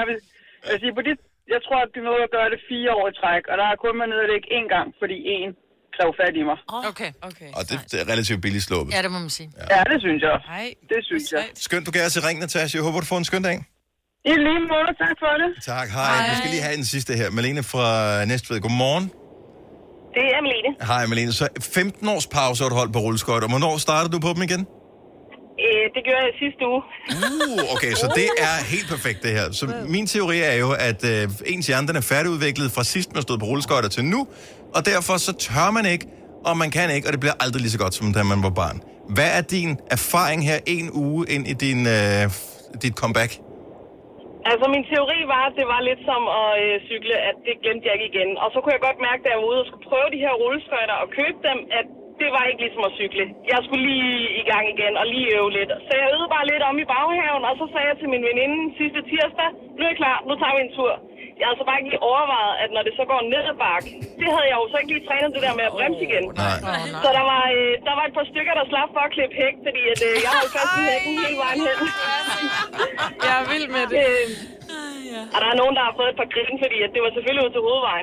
jeg tror, at de nåede at gøre det 4 år i træk, og der er kun man nede at lægge 1 gang, fordi en kræver fat i mig. Okay. Og det er relativt billigt sluppet. Ja, det må man sige. Ja, det synes jeg. Det synes jeg. Skønt, du gav os i ring, Natasha. Jeg håber, du får en skøn dag. I lige måde, tak for det. Tak, hej. Vi skal lige have den sidste her. Malene fra Næstved, godmorgen. Det er Malene. Hej, Malene. Så 15 års pause har du holdt på rulleskøjter. Hvornår startede du på dem igen? Det gjorde jeg sidste uge. Okay, så det er helt perfekt, det her. Så min teori er jo, at ens hjerne den er færdigudviklet fra sidst, man stod på rulleskøjter til nu, og derfor så tør man ikke, og man kan ikke, og det bliver aldrig lige så godt, som da man var barn. Hvad er din erfaring her 1 uge ind i dit comeback? Altså, min teori var, at det var lidt som at cykle, at det glemte jeg ikke igen. Og så kunne jeg godt mærke, da jeg var ude og skulle prøve de her rulleskøjter og købe dem, at det var ikke ligesom at cykle. Jeg skulle lige i gang igen og lige øve lidt. Så jeg øvede bare lidt om i baghaven, og så sagde jeg til min veninde sidste tirsdag, nu er jeg klar, nu tager vi en tur. Jeg havde så bare ikke lige overvejet, at når det så går ned ad bakke, det havde jeg jo så ikke lige trænet det der med at bremse igen. Så der var et par stykker, der slap for at klippe hæk, fordi at, jeg holdt fast i hækken hele vejen hen. Jeg er vild med det. Og der er nogen, der har fået et par grin, fordi at det var selvfølgelig ud til hovedvejen.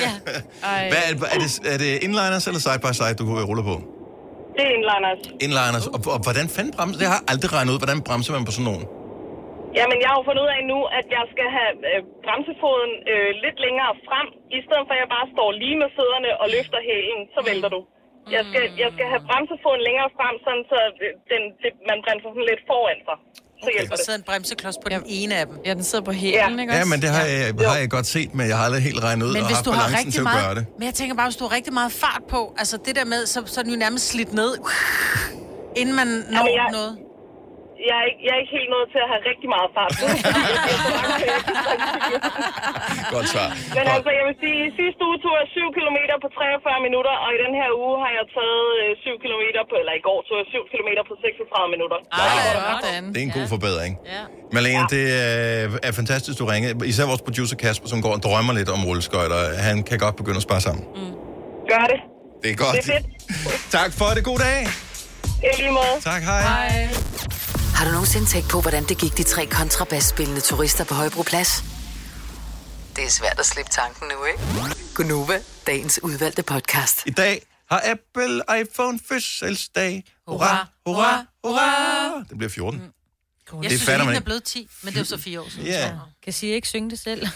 Er det inliners eller side-by-side, du ruller på? Det er inliners. Inliners. Og hvordan fanden bremser? Det har jeg aldrig regnet ud. Hvordan bremser man på sådan nogen? Jamen, jeg har jo fundet ud af nu, at jeg skal have bremsefoden lidt længere frem, i stedet for at jeg bare står lige med fødderne og løfter hælen, så vælter du. Jeg skal have bremsefoden længere frem, sådan så man bremser sådan lidt foran sig. Så hjælper det. Der sidder en bremseklods på den ene af dem. Ja, den sidder på hælen, ikke også? Ja, men det har jeg godt set, men jeg har aldrig helt regnet ud og haft balancen til at gøre det. Men jeg tænker bare, hvis du har rigtig meget fart på, altså det der med, så er den jo nærmest slidt ned, inden man når noget. Jeg er ikke helt nået til at have rigtig meget fart på. Godt svar. Men altså, jeg vil sige, sidste uge tog jeg 7 kilometer på 43 minutter, og i den her uge har jeg taget 7 kilometer på, eller i går tog jeg 7 kilometer på 36 minutter. Det er en god forbedring. Ja. Malene, det er fantastisk, du ringer. Især vores producer Kasper, som går og drømmer lidt om rulleskøjter. Han kan godt begynde at spare sammen. Gør det. Det er godt. Det er fedt. Tak for det. God dag. I lige måde. Tak, hej. Har du nogensinde tænkt på, hvordan det gik de 3 kontrabasspillende turister på Højbroplads? Det er svært at slippe tanken nu, ikke? Gunova, dagens udvalgte podcast. I dag har Apple iPhone fødselsdag. Hurra, hurra, hurra. Det bliver 14. Jeg synes, den er blevet 10, men det er jo så 4 år siden. Ja. Kan sige ikke synge det selv?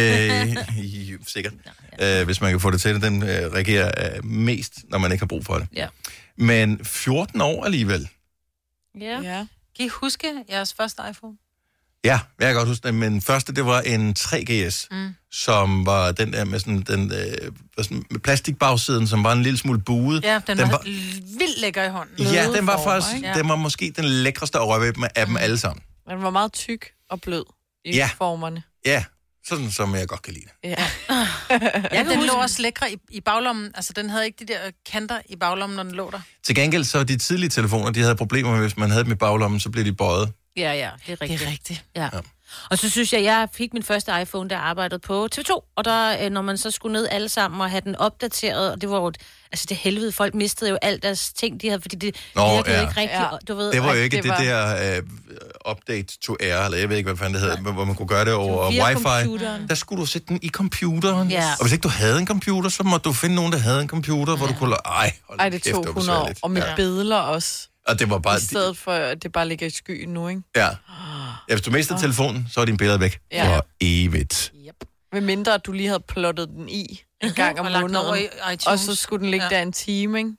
Sikkert. Hvis man kan få det til, den reagerer mest, når man ikke har brug for det. Ja. Men 14 år alligevel. Ja. Kan I huske jeres første iPhone? Ja, jeg kan godt huske det, men første, det var en 3GS, som var den der med sådan med plastikbagsiden, som var en lille smule buet. Ja, den var vildt lækker i hånden. Ja, den var faktisk, den var måske den lækreste at røre ved af dem alle sammen. Den var meget tyk og blød i formerne. Ja, sådan som jeg godt kan lide det. Ja, den lå også lækre i baglommen. Altså, den havde ikke de der kanter i baglommen, når den lå der. Til gengæld, så de tidlige telefoner, de havde problemer med, hvis man havde dem i baglommen, så blev de bøjet. Ja, det er rigtigt. Det er rigtigt. Ja. Og så synes jeg fik min første iPhone, der arbejdede på TV2, og der, når man så skulle ned alle sammen og have den opdateret, og det var jo, altså det helvede, folk mistede jo alt deres ting, de havde, fordi det virkede ikke rigtigt, du ved. Det var jo ikke det der update to air, eller jeg ved ikke, hvad fanden det hedder, hvor man kunne gøre det over wifi. Der skulle du sætte den i computeren, og hvis ikke du havde en computer, så måtte du finde nogen, der havde en computer, hvor du kunne... Ej, det tog 100 år, og med billeder også. Og det var bare... I stedet for, at det bare ligger i skyen nu, ikke? Ja. Hvis du mister telefonen, så er dine billeder væk for evigt. Med mindre, at du lige havde plottet den i en gang om måneden, og så skulle den ligge der en time, ikke?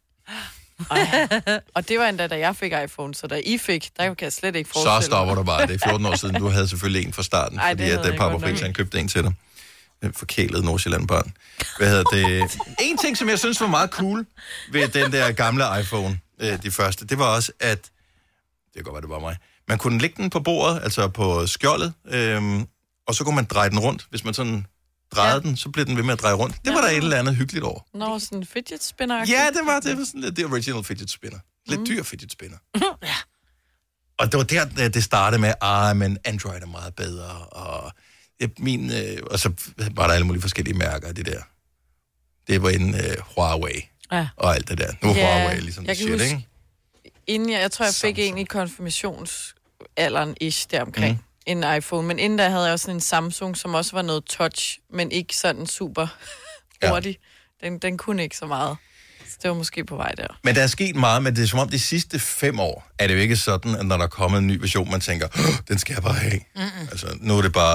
Og det var endda, da jeg fik iPhone, så da I fik, der kan jeg slet ikke forestille mig. Så stopper du bare. Det er 14 år siden, du havde selvfølgelig en fra starten, fordi at Papa Frix, han købte en til dig. Forkælet Nordsjælland-barn. En ting, som jeg synes var meget cool ved den der gamle iPhone, de første, det var også, at, det kan godt være, det var mig, man kunne lægge den på bordet, altså på skjoldet, og så kunne man dreje den rundt. Hvis man sådan drejede den, så blev den ved med at dreje rundt. Det var der et eller andet hyggeligt over. Nå, sådan en fidget spinner. Ja, det var sådan lidt det original fidget spinner. Lidt dyr fidget spinner. Ja. Og det var der, det startede med, men Android er meget bedre, og og så var der alle mulige forskellige mærker af det der. Det var en Huawei og alt det der. Nu er Huawei ligesom det shit, ikke? Inden jeg tror, jeg fik en i konfirmationsalderen-ish deromkring. En iPhone. Men inden der havde jeg også en Samsung, som også var noget touch, men ikke sådan super hurtig. Den kunne ikke så meget. Så det var måske på vej der. Men der er sket meget, men det er som om de sidste 5 år, er det jo ikke sådan, at når der er kommet en ny version, man tænker, den skal jeg bare have. Altså, nu er det bare,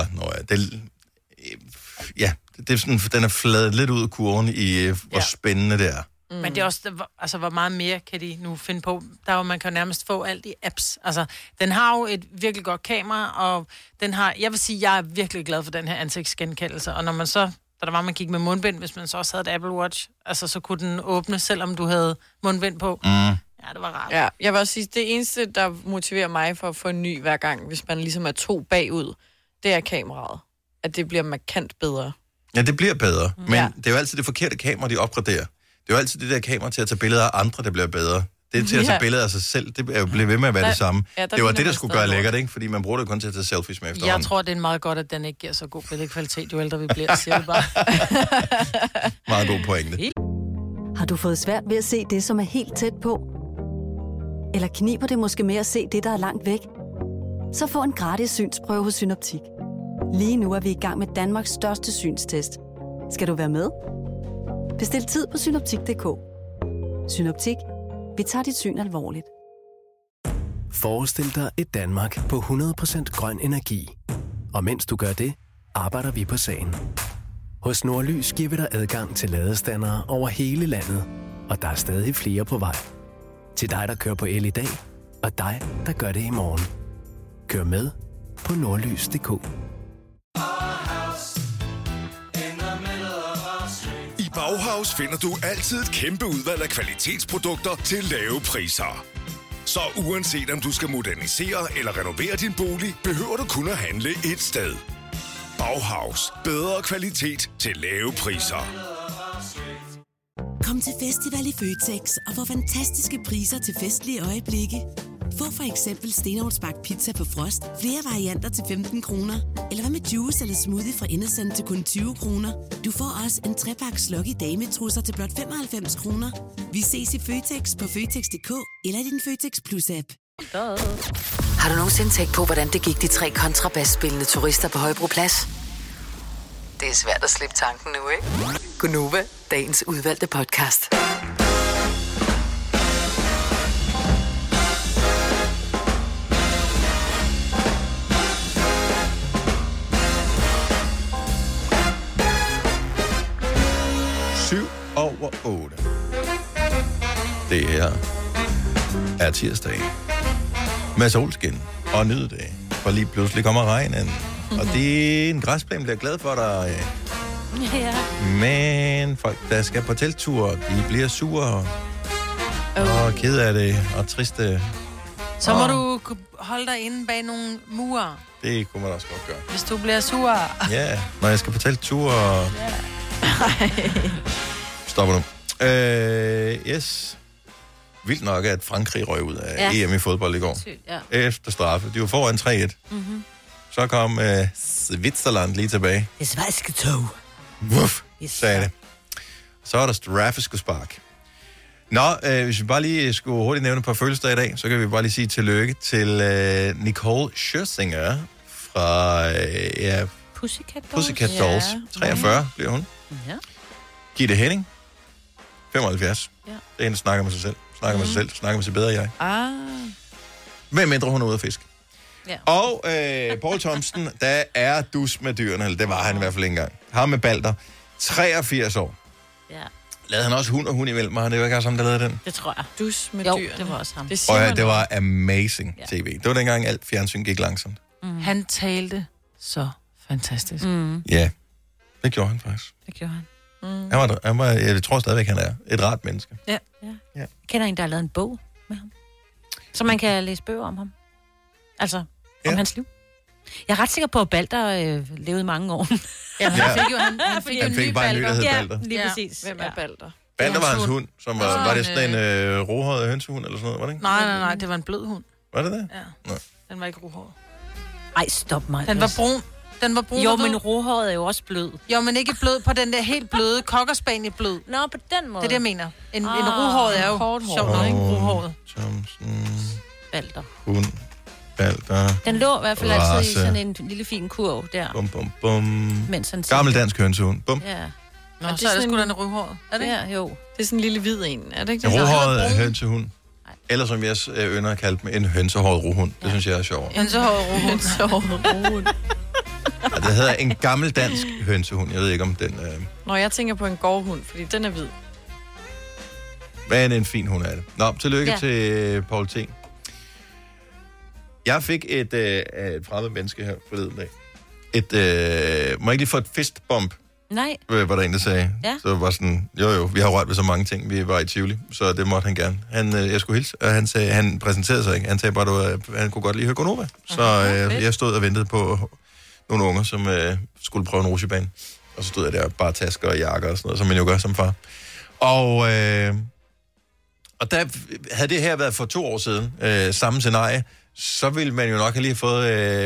det er sådan, den er fladet lidt ud af kurven i, hvor spændende det er. Men det er også, altså, hvor meget mere kan de nu finde på? Man kan nærmest få alt i apps. Altså, den har jo et virkelig godt kamera, og den har, jeg vil sige, jeg er virkelig glad for den her ansigtsgenkendelse. Og når man så, man gik med mundbind, hvis man så også havde et Apple Watch, altså, så kunne den åbne, selvom du havde mundbind på. Ja, det var rart. Ja, jeg vil også sige, det eneste, der motiverer mig for at få en ny hver gang, hvis man ligesom er 2 bagud, det er kameraet. At det bliver markant bedre. Ja, det bliver bedre, men det er jo altid det forkerte kamera, de opgraderer. Det er jo altid det der kamera til at tage billeder af andre, der bliver bedre. Det til at tage billeder af sig selv, det er jo blevet ved med at være det samme. Det var det, der skulle gøre lækkert, ikke? Fordi man bruger det kun til at tage selfies med efterhånden. Jeg tror, det er meget godt, at den ikke giver så god billedkvalitet, jo ældre vi bliver, siger det bare. Meget god pointe. Har du fået svært ved at se det, som er helt tæt på? Eller kniber det måske med at se det, der er langt væk? Så få en gratis synsprøve hos Synoptik. Lige nu er vi i gang med Danmarks største synstest. Skal du være med? Bestil tid på synoptik.dk. Synoptik. Vi tager dit syn alvorligt. Forestil dig et Danmark på 100% grøn energi. Og mens du gør det, arbejder vi på sagen. Hos Nordlys giver vi dig adgang til ladestandere over hele landet. Og der er stadig flere på vej. Til dig, der kører på el i dag, og dig, der gør det i morgen. Kør med på nordlys.dk. I Bauhaus finder du altid et kæmpe udvalg af kvalitetsprodukter til lave priser. Så uanset om du skal modernisere eller renovere din bolig, behøver du kun at handle et sted. Bauhaus. Bedre kvalitet til lave priser. Kom til festival i Føtex og få fantastiske priser til festlige øjeblikke. Få for eksempel stenovnsbagt pizza på frost, flere varianter til 15 kroner. Eller hvad med juice eller smoothie fra Innocent til kun 20 kroner. Du får også en 3-pakke Lucky Dametrusser til blot 95 kroner. Vi ses i Føtex på Føtex.dk eller i din Føtex Plus-app. Har du nogensinde tænkt på, hvordan det gik de 3 kontrabasspillende turister på Højbroplads? Det er svært at slippe tanken nu, ikke? Gunova, dagens udvalgte podcast. Over 8. Det her er tirsdag. Med solskin og nydedag. For lige pludselig kommer regnen. Og det er en græsplæne, bliver glad for dig. Ja. Men folk, der skal på telttur, de bliver sure. Og ked af det. Og triste. Så må du holde dig inde bag nogle mure. Det kunne man også godt gøre. Hvis du bliver sur. Ja, når jeg skal på telttur. Stopper nu. Yes. Vildt nok, at Frankrig røg ud af EM i fodbold i går. Efter straffe. De var foran 3-1. Mm-hmm. Så kom Switzerland lige tilbage. Det svenske tog. Wuff, sagde det. Så er der straffespark. Nå, hvis vi bare lige skulle hurtigt nævne et par fødselsdage i dag, så kan vi bare lige sige tillykke til Nicole Scherzinger fra Pussycat Dolls. 43 bliver hun. Ja. Gitte Henning, 75. Ja. Det er hende, snakker med sig selv. Snakker med sig selv. Snakker med sig bedre, jeg. Hvem mindre hun er ude at fiske. Ja. Og Paul Thomsen, der er dus med dyrene, eller det var han i hvert fald ikke engang. Ham med Balder, 83 år. Ja. Lavede han også hund og hund imellem, og det var ikke også ham, der lavede den? Det tror jeg. Dus med dyrene. dyrene. Det var også ham. Det var amazing tv. Det var dengang, alt fjernsyn gik langsomt. Mm. Han talte så fantastisk. Mm. Ja, det gjorde han faktisk. Det gjorde han. Mm. Jeg tror stadigvæk, han er et rart menneske. Ja. Kender en, der har lavet en bog? med ham. Så man kan læse bøger om ham. Altså, om hans liv. Jeg er ret sikker på, at Balder levede mange år. Ja, han fik jo Han fik bare en ny, der hed Balder. Lige præcis. Hvem er Balder? Balder var hans hund, som var det sådan en rohåret hønsehund eller sådan noget, var det ikke? Nej, det var en blød hund. Var det det? Ja. Nej. Den var ikke rohåret. Ej, stop mig. Den var brun. Den var brun. Jo, men rohåret er jo også blød. Jo, men ikke blød på den der helt bløde cockerspaniel blød. Nå, på den måde. Det er det, jeg mener. En rohåret er jo sjovt nok, ikke? Rohåret. Balder. Hund. Balder. Den lå i hvert fald altid i sådan en lille fin kurv der. Bum, bum, bum. Mens han Gammel dansk hønsehund. Bum. Ja. Nå, så er det sgu da en rohåret. Er det? Ja, jo. Det er sådan en lille hvid en, er det ikke En det? rohåret hønsehund. Eller som jeg ynder at kalde dem, en hønsehåret rohund. Det synes jeg er sjovt. Hønsehåret rohund. Ja, det hedder en gammel dansk hønsehund. Jeg ved ikke om den... Når jeg tænker på en gårdhund, fordi den er hvid. Men en fin hund er det. Nå, tillykke til Paul T. Jeg fik et fremmed menneske her forleden dag. Må jeg ikke lige få et fistbump? Nej. Var der en, der sagde. Ja. Så var sådan, jo, vi har rørt ved så mange ting. Vi var i Tivoli, så det måtte han gerne. Jeg skulle hilse, og han præsenterede sig ikke. Han sagde bare, at han kunne godt lige høre Gonova. Så jeg stod og ventede på nogle unger, som skulle prøve en rutsjebane. Og så stod jeg der bare tasker og jakker og sådan noget, som man jo gør som far. Og der havde det her været for 2 år siden, samme scenarie, så ville man jo nok have lige fået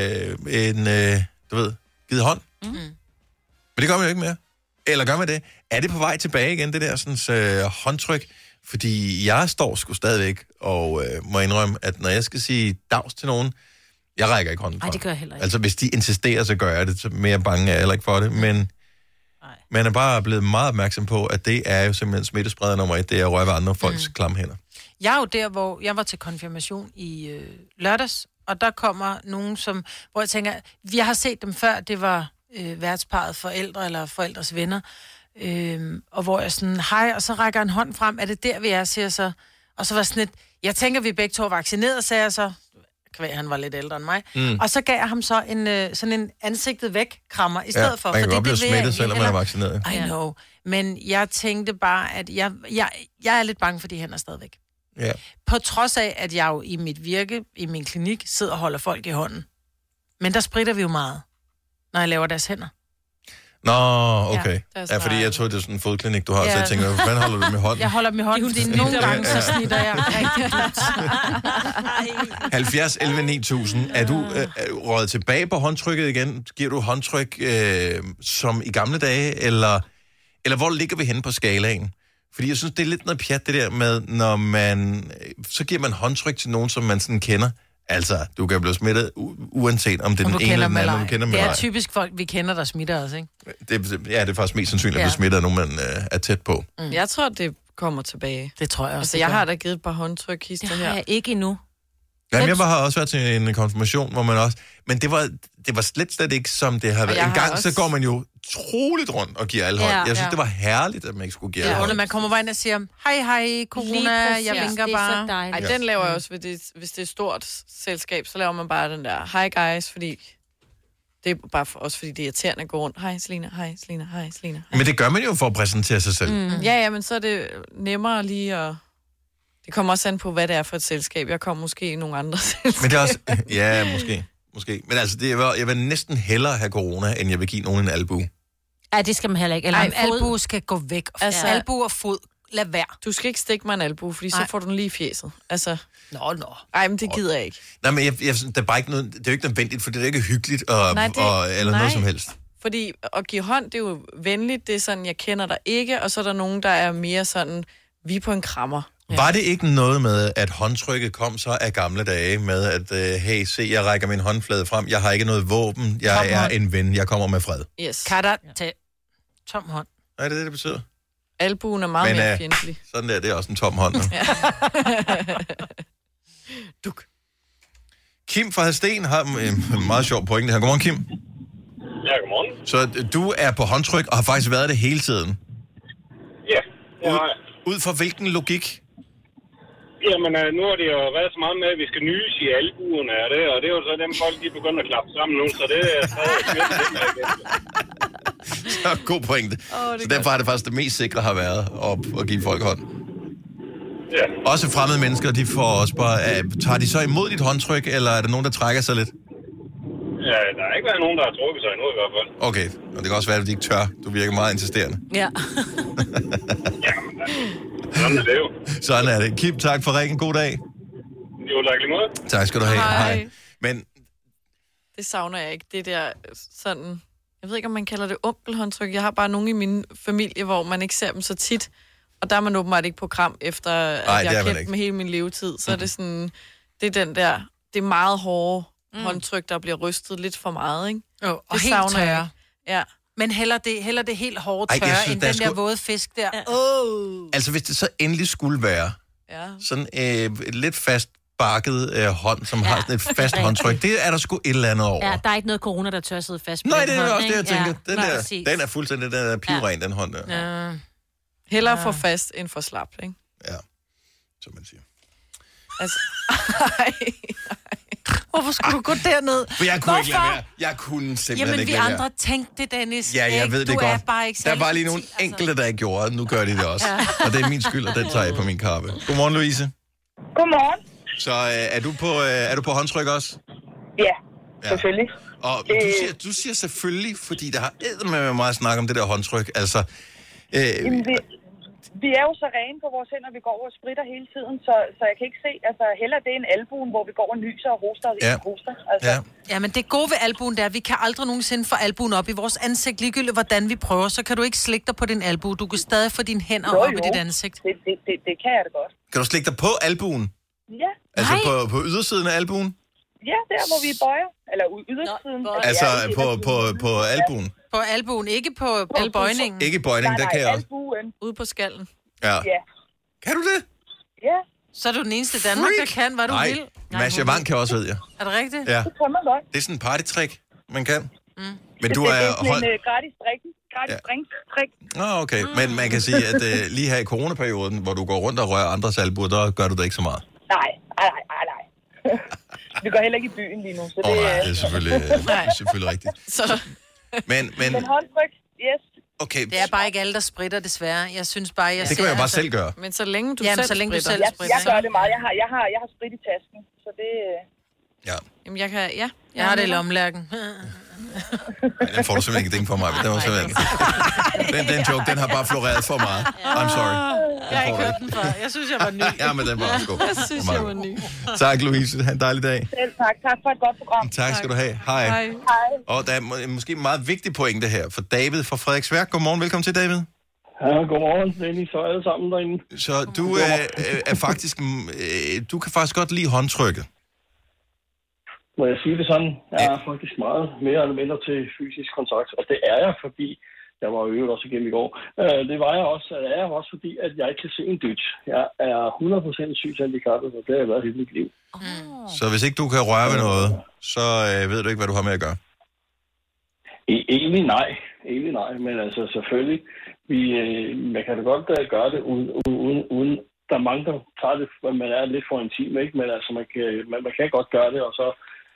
givet hånd. Men det gør man jo ikke mere. Eller gør man det? Er det på vej tilbage igen, det der sådan, håndtryk? Fordi jeg står sgu stadigvæk og må indrømme, at når jeg skal sige dags til nogen, jeg rækker ikke hånden fra. Nej, det gør jeg heller ikke. Altså, hvis de insisterer, så gør jeg det. Så mere bange er jeg heller ikke for det. Men man er bare blevet meget opmærksom på, at det er jo simpelthen smittespreder nummer 1. Det er at røre ved andre folks klamme hænder. Jeg er jo der, hvor jeg var til konfirmation i lørdags, og der kommer nogen, hvor jeg tænker, vi har set dem før, det var værtsparret forældre eller forældres venner, og hvor jeg sådan, hej, og så rækker en hånd frem, er det der, vi er, siger så, og så var sådan et, jeg tænker, vi begge to er vaccineret, sagde jeg så, kvæg, han var lidt ældre end mig, og så gav jeg ham så sådan en ansigtet væk krammer, i stedet for, man kan fordi godt blive det smittet, selvom man er vaccineret. I know, men jeg tænkte bare, at jeg er lidt bange for de hænder stadigvæk. Ja. På trods af, at jeg jo i mit virke, i min klinik, sidder og holder folk i hånden. Men der spritter vi jo meget, når jeg laver deres hænder. Nå, okay. Ja, fordi jeg tror, det er sådan en fodklinik, du har, så jeg tænker, hvordan holder du dem i hånden? Jeg holder dem i hånden, fordi nogle gange så snitter jeg rigtig dybt. 70 11 9000. Er du røget tilbage på håndtrykket igen? Giver du håndtryk som i gamle dage, eller hvor ligger vi henne på skalaen? Fordi jeg synes, det er lidt noget pjat, det der med, når man... Så giver man håndtryk til nogen, som man sådan kender. Altså, du kan blive smittet, uanset om det er den ene eller den anden, du kender med. Det er typisk folk, vi kender, der smitter os, ikke? Det er faktisk mest sandsynligt, at blive smittet af nogen, man er tæt på. Jeg tror, det kommer tilbage. Det tror jeg også. Altså, jeg har da givet et par håndtryk hister her. Det har jeg ikke endnu. Jamen, jeg har også været til en konfirmation, hvor man også... Men det var slet ikke, som det har været. En gang, så går man jo troligt rundt og giver alle hånd. Jeg synes, det var herligt, at man ikke skulle give alle hånd. Man kommer bare ind og siger, hej, corona, jeg vinker bare. Ej, den laver jeg også, hvis det er et stort selskab, så laver man bare den der, hej guys, fordi... Det er bare også fordi det er irriterende at gå rundt. Hej Selina, hej Selina, hej Selina. Men det gør man jo for at præsentere sig selv. Ja, men så er det nemmere lige at... Det kommer også an på, hvad det er for et selskab. Jeg kommer måske i nogle andre selskaber. Men det er også... Ja, måske. Men altså, jeg vil næsten hellere have corona, end jeg vil give nogen en albu. Ja, det skal man heller ikke. Eller albu skal gå væk. Altså, albu og fod, lad være. Du skal ikke stikke mig en albu, fordi så får du den lige i fjeset. Altså... Nå. Ej, men det gider jeg ikke. Nej, men det er bare ikke noget... Det er jo ikke nødvendigt, for det er ikke hyggeligt eller noget som helst. Fordi at give hånd, det er jo venligt. Det er sådan, jeg kender dig ikke. Og så er der nogen, der er mere sådan, vi er på en krammer. Ja. Var det ikke noget med, at håndtrykket kom så af gamle dage med, at hey, se, jeg rækker min håndflade frem, jeg har ikke noget våben, jeg er en ven, jeg kommer med fred. Yes. Katter til tom hånd. Nej, det er det betyder. Albuen er meget mere fjendtlig. Sådan der, det er også en tom hånd. Duk. Kim fra Hadsten har en meget sjov pointe her. Godmorgen, Kim. Ja, godmorgen. Så du er på håndtryk og har faktisk været det hele tiden? Ja, det har jeg. Ud fra hvilken logik? Jamen, nu har det jo været så meget med, at vi skal nyse i albuerne af det, og det er jo så dem folk, de begynder at klappe sammen nu, så det er stadig smidt lidt med igen. Så god pointe. Så derfor er det faktisk det mest sikre har været at give folk hånd. Ja. Også fremmede mennesker, de får også bare... tager de så imod dit håndtryk, eller er der nogen, der trækker sig lidt? Ja, der har ikke været nogen, der har trukket sig endnu i hvert fald. Okay, og det kan også være, at de ikke tør. Du virker meget insisterende. Ja. Sådan er det jo. Sådan er det. Kim, tak for ringen. God dag. Jo, tak lige måde. Tak skal du have. Hej. Men Det savner jeg ikke. Det der sådan... Jeg ved ikke, om man kalder det onkelhåndtryk. Jeg har bare nogen i min familie, hvor man ikke ser dem så tit. Og der er man åbenbart ikke på kram, efter at jeg har kendt dem hele min levetid. Så er det sådan... Det er den der... Det er meget hårde håndtryk, der bliver rystet lidt for meget, ikke? Og det helt savner jeg. tørre. Ja. Men heller det helt hårde Ej, jeg tørre, synes, end der er den der sgu- våde fisk der. altså, hvis det så endelig skulle være sådan et lidt fast bakket hånd, som har sådan et fast håndtryk, det er der sgu et eller andet over. Ja, der er ikke noget corona, der tør sidde fast på Nej, den det er hånd, også det, jeg ikke? tænker. Ja, Den er fuldstændig den er pivren, den hånd der. Ja. Hellere for fast end for slap, ikke? Ja, som man siger. Altså, Hvorfor skulle du gå derned? For jeg kunne ikke lade være. Jeg kunne simpelthen Jamen, ikke vi lade være. andre tænkte det, Dennis. Ja, jeg Ikke? ved det du godt. Er bare ikke der var lige nogle enkelte, der ikke gjorde, og nu gør de det også. Ja. Og det er min skyld, og den tager jeg på min kappe. Godmorgen, Louise. Godmorgen. Så er du på håndtryk også? Ja, selvfølgelig. Og du siger selvfølgelig, fordi der har eddermame meget snak om det der håndtryk. Altså, Jamen, vi er jo så rene på vores hænder, vi går over og spritter hele tiden, så jeg kan ikke se, altså heller det er en albuen, hvor vi går og nyser og hoster. Altså. Ja, men det gode ved albuen, det er, at vi kan aldrig nogensinde få albuen op i vores ansigt, ligegyldigt hvordan vi prøver, så kan du ikke slikke dig på din albue. Du kan stadig få dine hænder op i dit ansigt. Det kan jeg da godt. kan du slikke dig på albuen? Ja. Altså på ydersiden af albuen? Ja, der hvor vi bøjer. Eller ydersiden. Altså på albuen? På albuen, ikke på bøjningen. Ikke bøjningen, der kan jeg også. Ude på skallen. Ja. Kan du det? Ja. Så er du den eneste i Danmark, der kan, hvad du Nej, vil. Masha Wang kan også, ved jeg. Er det rigtigt? Ja. Det kan man godt. Det er sådan en partytrick, man kan. Men du det er er sådan hold... en gratis drinkstrik. Okay, men man kan sige, at lige her i coronaperioden, hvor du går rundt og rører andres albuer, der gør du det ikke så meget. Nej. Vi går heller ikke i byen lige nu, så det... Nej, det er selvfølgelig rigtigt. Så... Men håndtryk, yes. Okay. Det er bare ikke alle, der spritter, desværre. Jeg synes bare, Det kan man jo bare selv gøre. Men så længe du Jamen, selv så længe du spritter. selv spritter. Jeg gør det meget. Jeg har sprit i tasken, så det... Jamen, jeg kan... Ja. Jeg har det i lommelærken. Den får du simpelthen ikke ding for mig. Den, var simpelthen... den joke, den har bare floreret for meget. I'm sorry. Jeg har ikke hørt den før. Jeg synes, jeg var ny. Ja, men den var også god. Jeg synes, jeg var ny. Tak, Louise. Ha' en dejlig dag. Selv tak. Tak for et godt program. Tak skal du have. Hej. Hej. Og der er måske en meget vigtig pointe her for David fra Frederiksværk. Godmorgen, velkommen til, David. Ja, godmorgen. Det er lige så alle sammen derinde. Så du er faktisk... du kan faktisk godt lide håndtrykket. Må jeg sige det sådan? Jeg er faktisk meget mere eller mindre til fysisk kontakt, og det er jeg, fordi jeg var jo også igennem i går. Det var jeg også, fordi, at jeg ikke kan se en dyt. Jeg er 100% synshandicappet, og det har jeg været hele mit liv. Så hvis ikke du kan røre ved noget, så ved du ikke, hvad du har med at gøre? Egentlig nej, men altså selvfølgelig, man kan da godt gøre det uden der er mange, der tager det, man er lidt for intim, ikke? Men altså, man kan godt gøre det, og så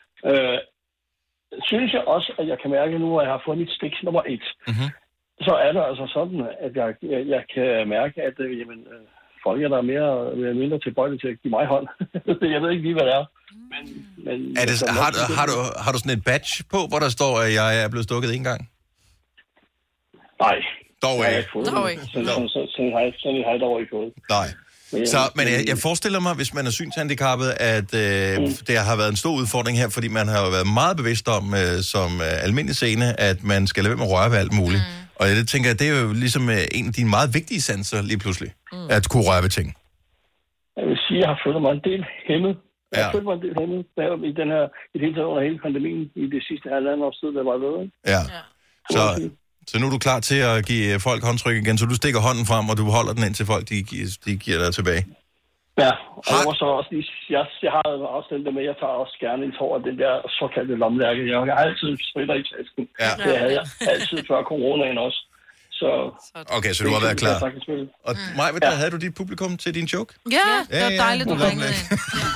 synes jeg også, at jeg kan mærke nu, at jeg har fået mit stik nummer 1. Mm-hmm. Så er det altså sådan, at jeg kan mærke, at folk er der mere eller mindre tilbøjelige til at give mig hånd. Jeg ved ikke lige, hvad det er. Men Er det, har du sådan et badge på, hvor der står, at jeg er blevet stukket en gang? Nej. Dog ikke. Sådan har jeg dog ikke fået. Nej. Men jeg forestiller mig, hvis man er synshandicappet, at det har været en stor udfordring her, fordi man har jo været meget bevidst om, som almindelig scene, at man skal lade være med at røre ved alt muligt. Og det tænker jeg, det er jo ligesom en af dine meget vigtige sanser lige pludselig, at kunne røre ved ting. Jeg vil sige, at jeg har følt mig en del hæmmet. Jeg har følt mig en del hæmmet i den her, i det hele taget under hele pandemien, i det sidste halvandet års tid, der var ved. Ja. Så nu er du klar til at give folk håndtryk igen, så du stikker hånden frem, og du holder den ind til folk, de giver dig tilbage. Ja, og så også lige, jeg har også den der med, jeg tager også gerne en tår af den der såkaldte lommelærke. Jeg har altid spritter i tasken. Ja. Det havde jeg altid før coronaen også. Okay, så du har været klar. Og Maj, havde du dit publikum til din joke? Ja, det var dejligt, du ringede ind.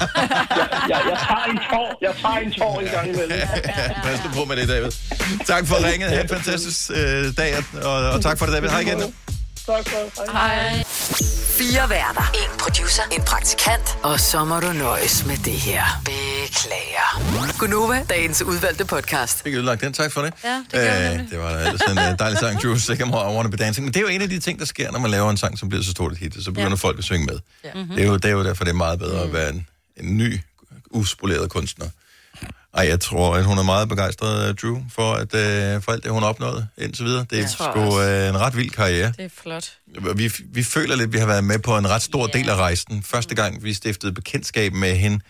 Jeg tager en tår en gang imellem. Pas du på med det, David. Tak for ringet. Ha' en fantastisk dag, og tak for det, David. Hej igen. Tak for det. Hej. 4 værter. 1 producer. 1 praktikant. Og så må du nøjes med det her. Beklager. Gunova, dagens udvalgte podcast. Fik ødelagt den, tak for det. Ja, det gjorde nemlig. Det var ellers en dejlig sang, Drew Sycamore, I Wanna Be Dancing. Men det er jo en af de ting, der sker, når man laver en sang, som bliver så stort et hit, så begynder folk at synge med. Ja. Det er jo derfor, det er meget bedre at være en ny, uspoleret kunstner. Ej, jeg tror, at hun er meget begejstret, Drew, for alt det, hun har opnået indtil videre. Det er sgu en ret vild karriere. Det er flot. Vi føler lidt, at vi har været med på en ret stor del af rejsen. Første gang, vi stiftede bekendtskab med hende.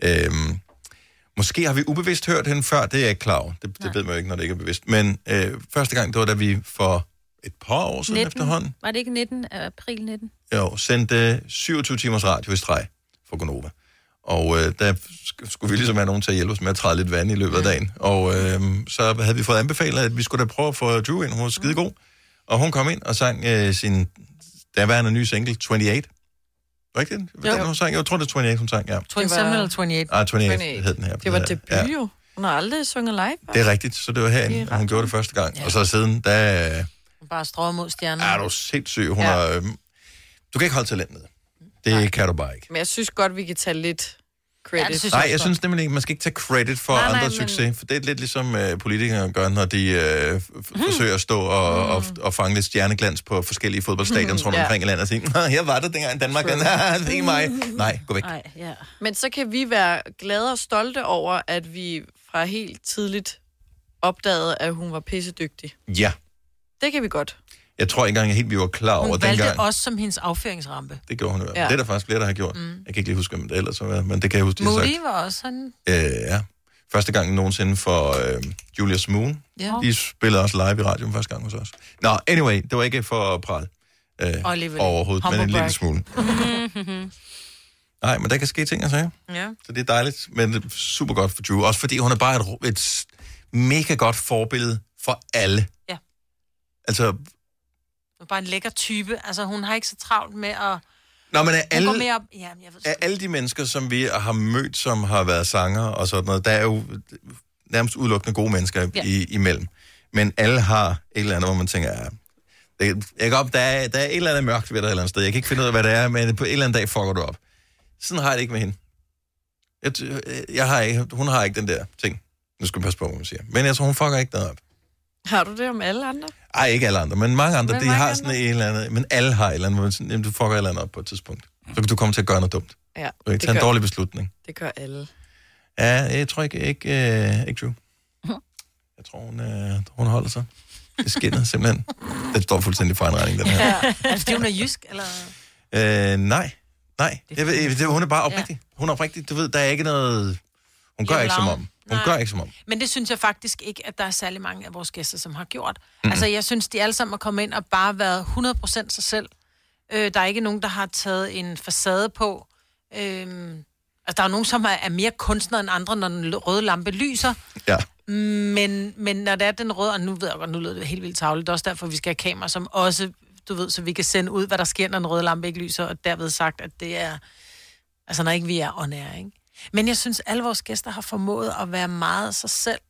Måske har vi ubevidst hørt hende før, det er jeg ikke klar over. Det ved man jo ikke, når det ikke er bevidst. Men første gang, det var da vi for et par år siden 19. efterhånden. Var det ikke 19? April 19? Jo, sendte 27 timers radio i streg for Gonova. Og der skulle vi ligesom have nogen til at hjælpe os med at træde lidt vand i løbet af dagen. Og så havde vi fået anbefalet, at vi skulle da prøve at få Drew ind. Hun var skidegod. Og hun kom ind og sang sin daværende nye single, 28. Rigtigt? Hun sang? Jeg tror, det er 28, hun sang, ja. 27 eller 28? Ah, 28 hed den her. Det var debut jo. Hun har aldrig sunget live. Det er rigtigt, så det var herinde, hun gjorde det første gang. Ja. Og så siden, da... Hun bare strøget mod stjernerne. Er du sindssyg? Hun har... Du kan ikke holde talent ned. Det kan du bare ikke. Men jeg synes godt, vi kan tage lidt credit. Ja, jeg synes nemlig ikke, man skal ikke tage credit for andres succes, for det er lidt ligesom politikere gør, når de forsøger at stå og fange lidt stjerneglans på forskellige fodboldstadions rundt omkring i landet og sige, her var det dengang i Danmark, det er ikke mig. Nej, gå væk. Men så kan vi være glade og stolte over, at vi fra helt tidligt opdagede, at hun var pissedygtig. Ja. Det kan vi godt. Jeg tror ikke engang helt, vi var klar over hun dengang. Hun valgte os som hendes affyringsrampe. Det gjorde hun jo. Ja. Det er der faktisk flere, der har gjort. Jeg kan ikke lige huske, hvem det ellers var, men det kan jeg huske, de har sagt. Moody var også sådan. Ja. Første gang nogensinde for Julius Moon. Ja. De spillede også live i radioen første gang hos os. Nå, anyway, det var ikke for at prale overhovedet, men en lille smule. Nej, men der kan ske ting, jeg siger. Ja. Så det er dejligt, men det er super godt for Drew. Også fordi hun er bare et mega godt forbillede for alle. Ja. Altså... Hun er bare en lækker type. Altså, hun har ikke så travlt med at... Nå, men er alle de mennesker, som vi har mødt, som har været sanger og sådan noget, der er jo nærmest udelukkende gode mennesker imellem. Men alle har et eller andet, hvor man tænker, der er et eller andet mørkt ved dig et eller andet sted. Jeg kan ikke finde ud af, hvad det er, men på en eller anden dag fucker du op. Sådan har jeg det ikke med hende. Hun har ikke den der ting. Nu skal vi passe på, hvad man siger. Men jeg tror, hun fucker ikke noget op. Har du det om alle andre? Ej, ikke alle andre, men mange andre, de har sådan et eller andet, men alle har et eller andet, hvor du fucker et eller andet op på et tidspunkt. Så kan du komme til at gøre noget dumt. Ja, du kan tage en dårlig beslutning. Det gør alle. Ja, jeg tror ikke Drew. Jeg tror, hun holder sig. Det skinner simpelthen. Det står fuldstændig for en regning, den her. Ja. Altså, det er hun er jysk, eller? Nej. Hun er bare oprigtig. Hun er oprigtig. Du ved, der er ikke noget... Hun gør ikke som om. Men det synes jeg faktisk ikke, at der er særlig mange af vores gæster, som har gjort. Altså, jeg synes, de alle sammen har kommet ind og bare været 100% sig selv. Der er ikke nogen, der har taget en facade på. Altså, der er nogen, som er mere kunstner end andre, når den røde lampe lyser. Ja. Men når det er den røde, og nu ved jeg godt, nu lyder det helt vildt tavligt, det er også derfor, vi skal have kamera, som også, du ved, så vi kan sende ud, hvad der sker, når den røde lampe ikke lyser, og derved sagt, at det er, altså når ikke vi er on air, ikke? Men jeg synes, alle vores gæster har formået at være meget sig selv.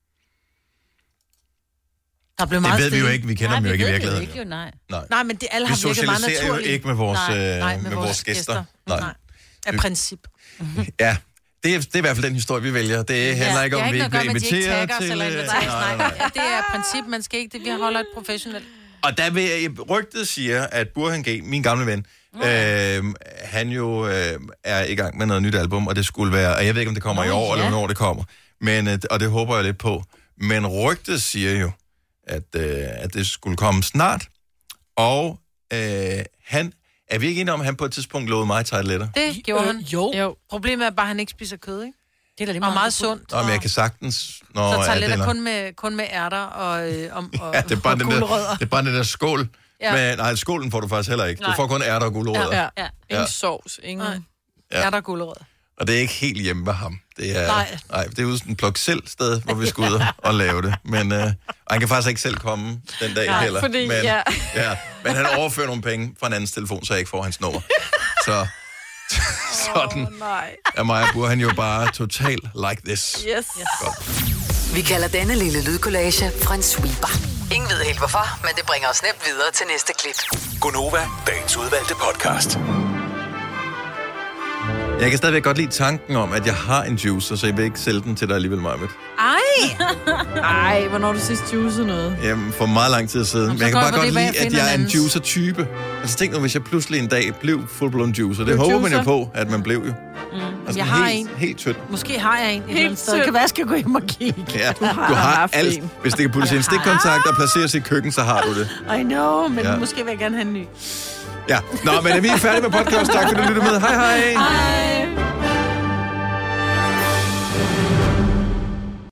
Der blev meget det ved vi jo ikke, vi kender dem jo ikke i virkeligheden. Ikke, nej, men det alle har virket meget naturligt. Vi socialiserer jo ikke med vores gæster. Nej. Af princip. Ja, det er i hvert fald den historie, vi vælger. Det handler ikke om, vi ikke vil invitere til... Nej, det er princip, man skal ikke det. Vi holder et professionelt. Og der vil rygtet siger, at Burhan G., min gamle ven, han jo er i gang med noget nyt album, og det skulle være, og jeg ved ikke, om det kommer i år, eller hvornår det kommer, men, og det håber jeg lidt på. Men rygtet siger jo, at det skulle komme snart, og han, er vi ikke enige om, at han på et tidspunkt lovede mig tarteletter? Det gjorde han. Jo. Problemet er bare, at han ikke spiser kød, ikke? Det er da lige meget sundt. Men jeg kan sagtens... Så tarteletter kun med ærter og det er bare gulerødder. Det er bare den der skål. Ja. Men, nej, skålen får du faktisk heller ikke. Du får kun ærter og gulerødder. Ja. Ingen sovs, ingen... Ærter og gulerødder. Og det er ikke helt hjemme med ham. Det er, nej, det er ude sådan en pluk selv sted, hvor vi skal ud og lave det. Men han kan faktisk ikke selv komme den dag heller. Fordi, men han overfører nogle penge fra en andens telefon, så jeg ikke får hans nummer. Så sådan er mig og Burhan jo bare total like this. Yes. Vi kalder denne lille lydkollage en sweeper. Ingen ved helt hvorfor, men det bringer os nemt videre til næste klip. Gonova, dagens udvalgte podcast. Jeg kan stadigvæk godt lide tanken om, at jeg har en juicer, så jeg vil ikke sælge den til dig alligevel, Majbet. Ej, hvornår du sidst juicede noget? Jamen, for meget lang tid siden. Men jeg kan bare godt lide, at jeg er en juicer-type. Altså tænk nu, hvis jeg pludselig en dag blev full-blown juicer. Det håber man jo på, at man blev jo. Altså, jeg har en. Helt tynd. Måske har jeg en. Helt tynd. Det kan være, jeg skal gå hjem og kigge. Ja, du har alt. Hvis det kan puttes i en stikkontakt og placeres i køkken, så har du det. I know, men måske vil jeg gerne have en ny. Ja, nå, men er vi færdige med podcast? Tak fordi du lyttede med. Hej hej. Hej.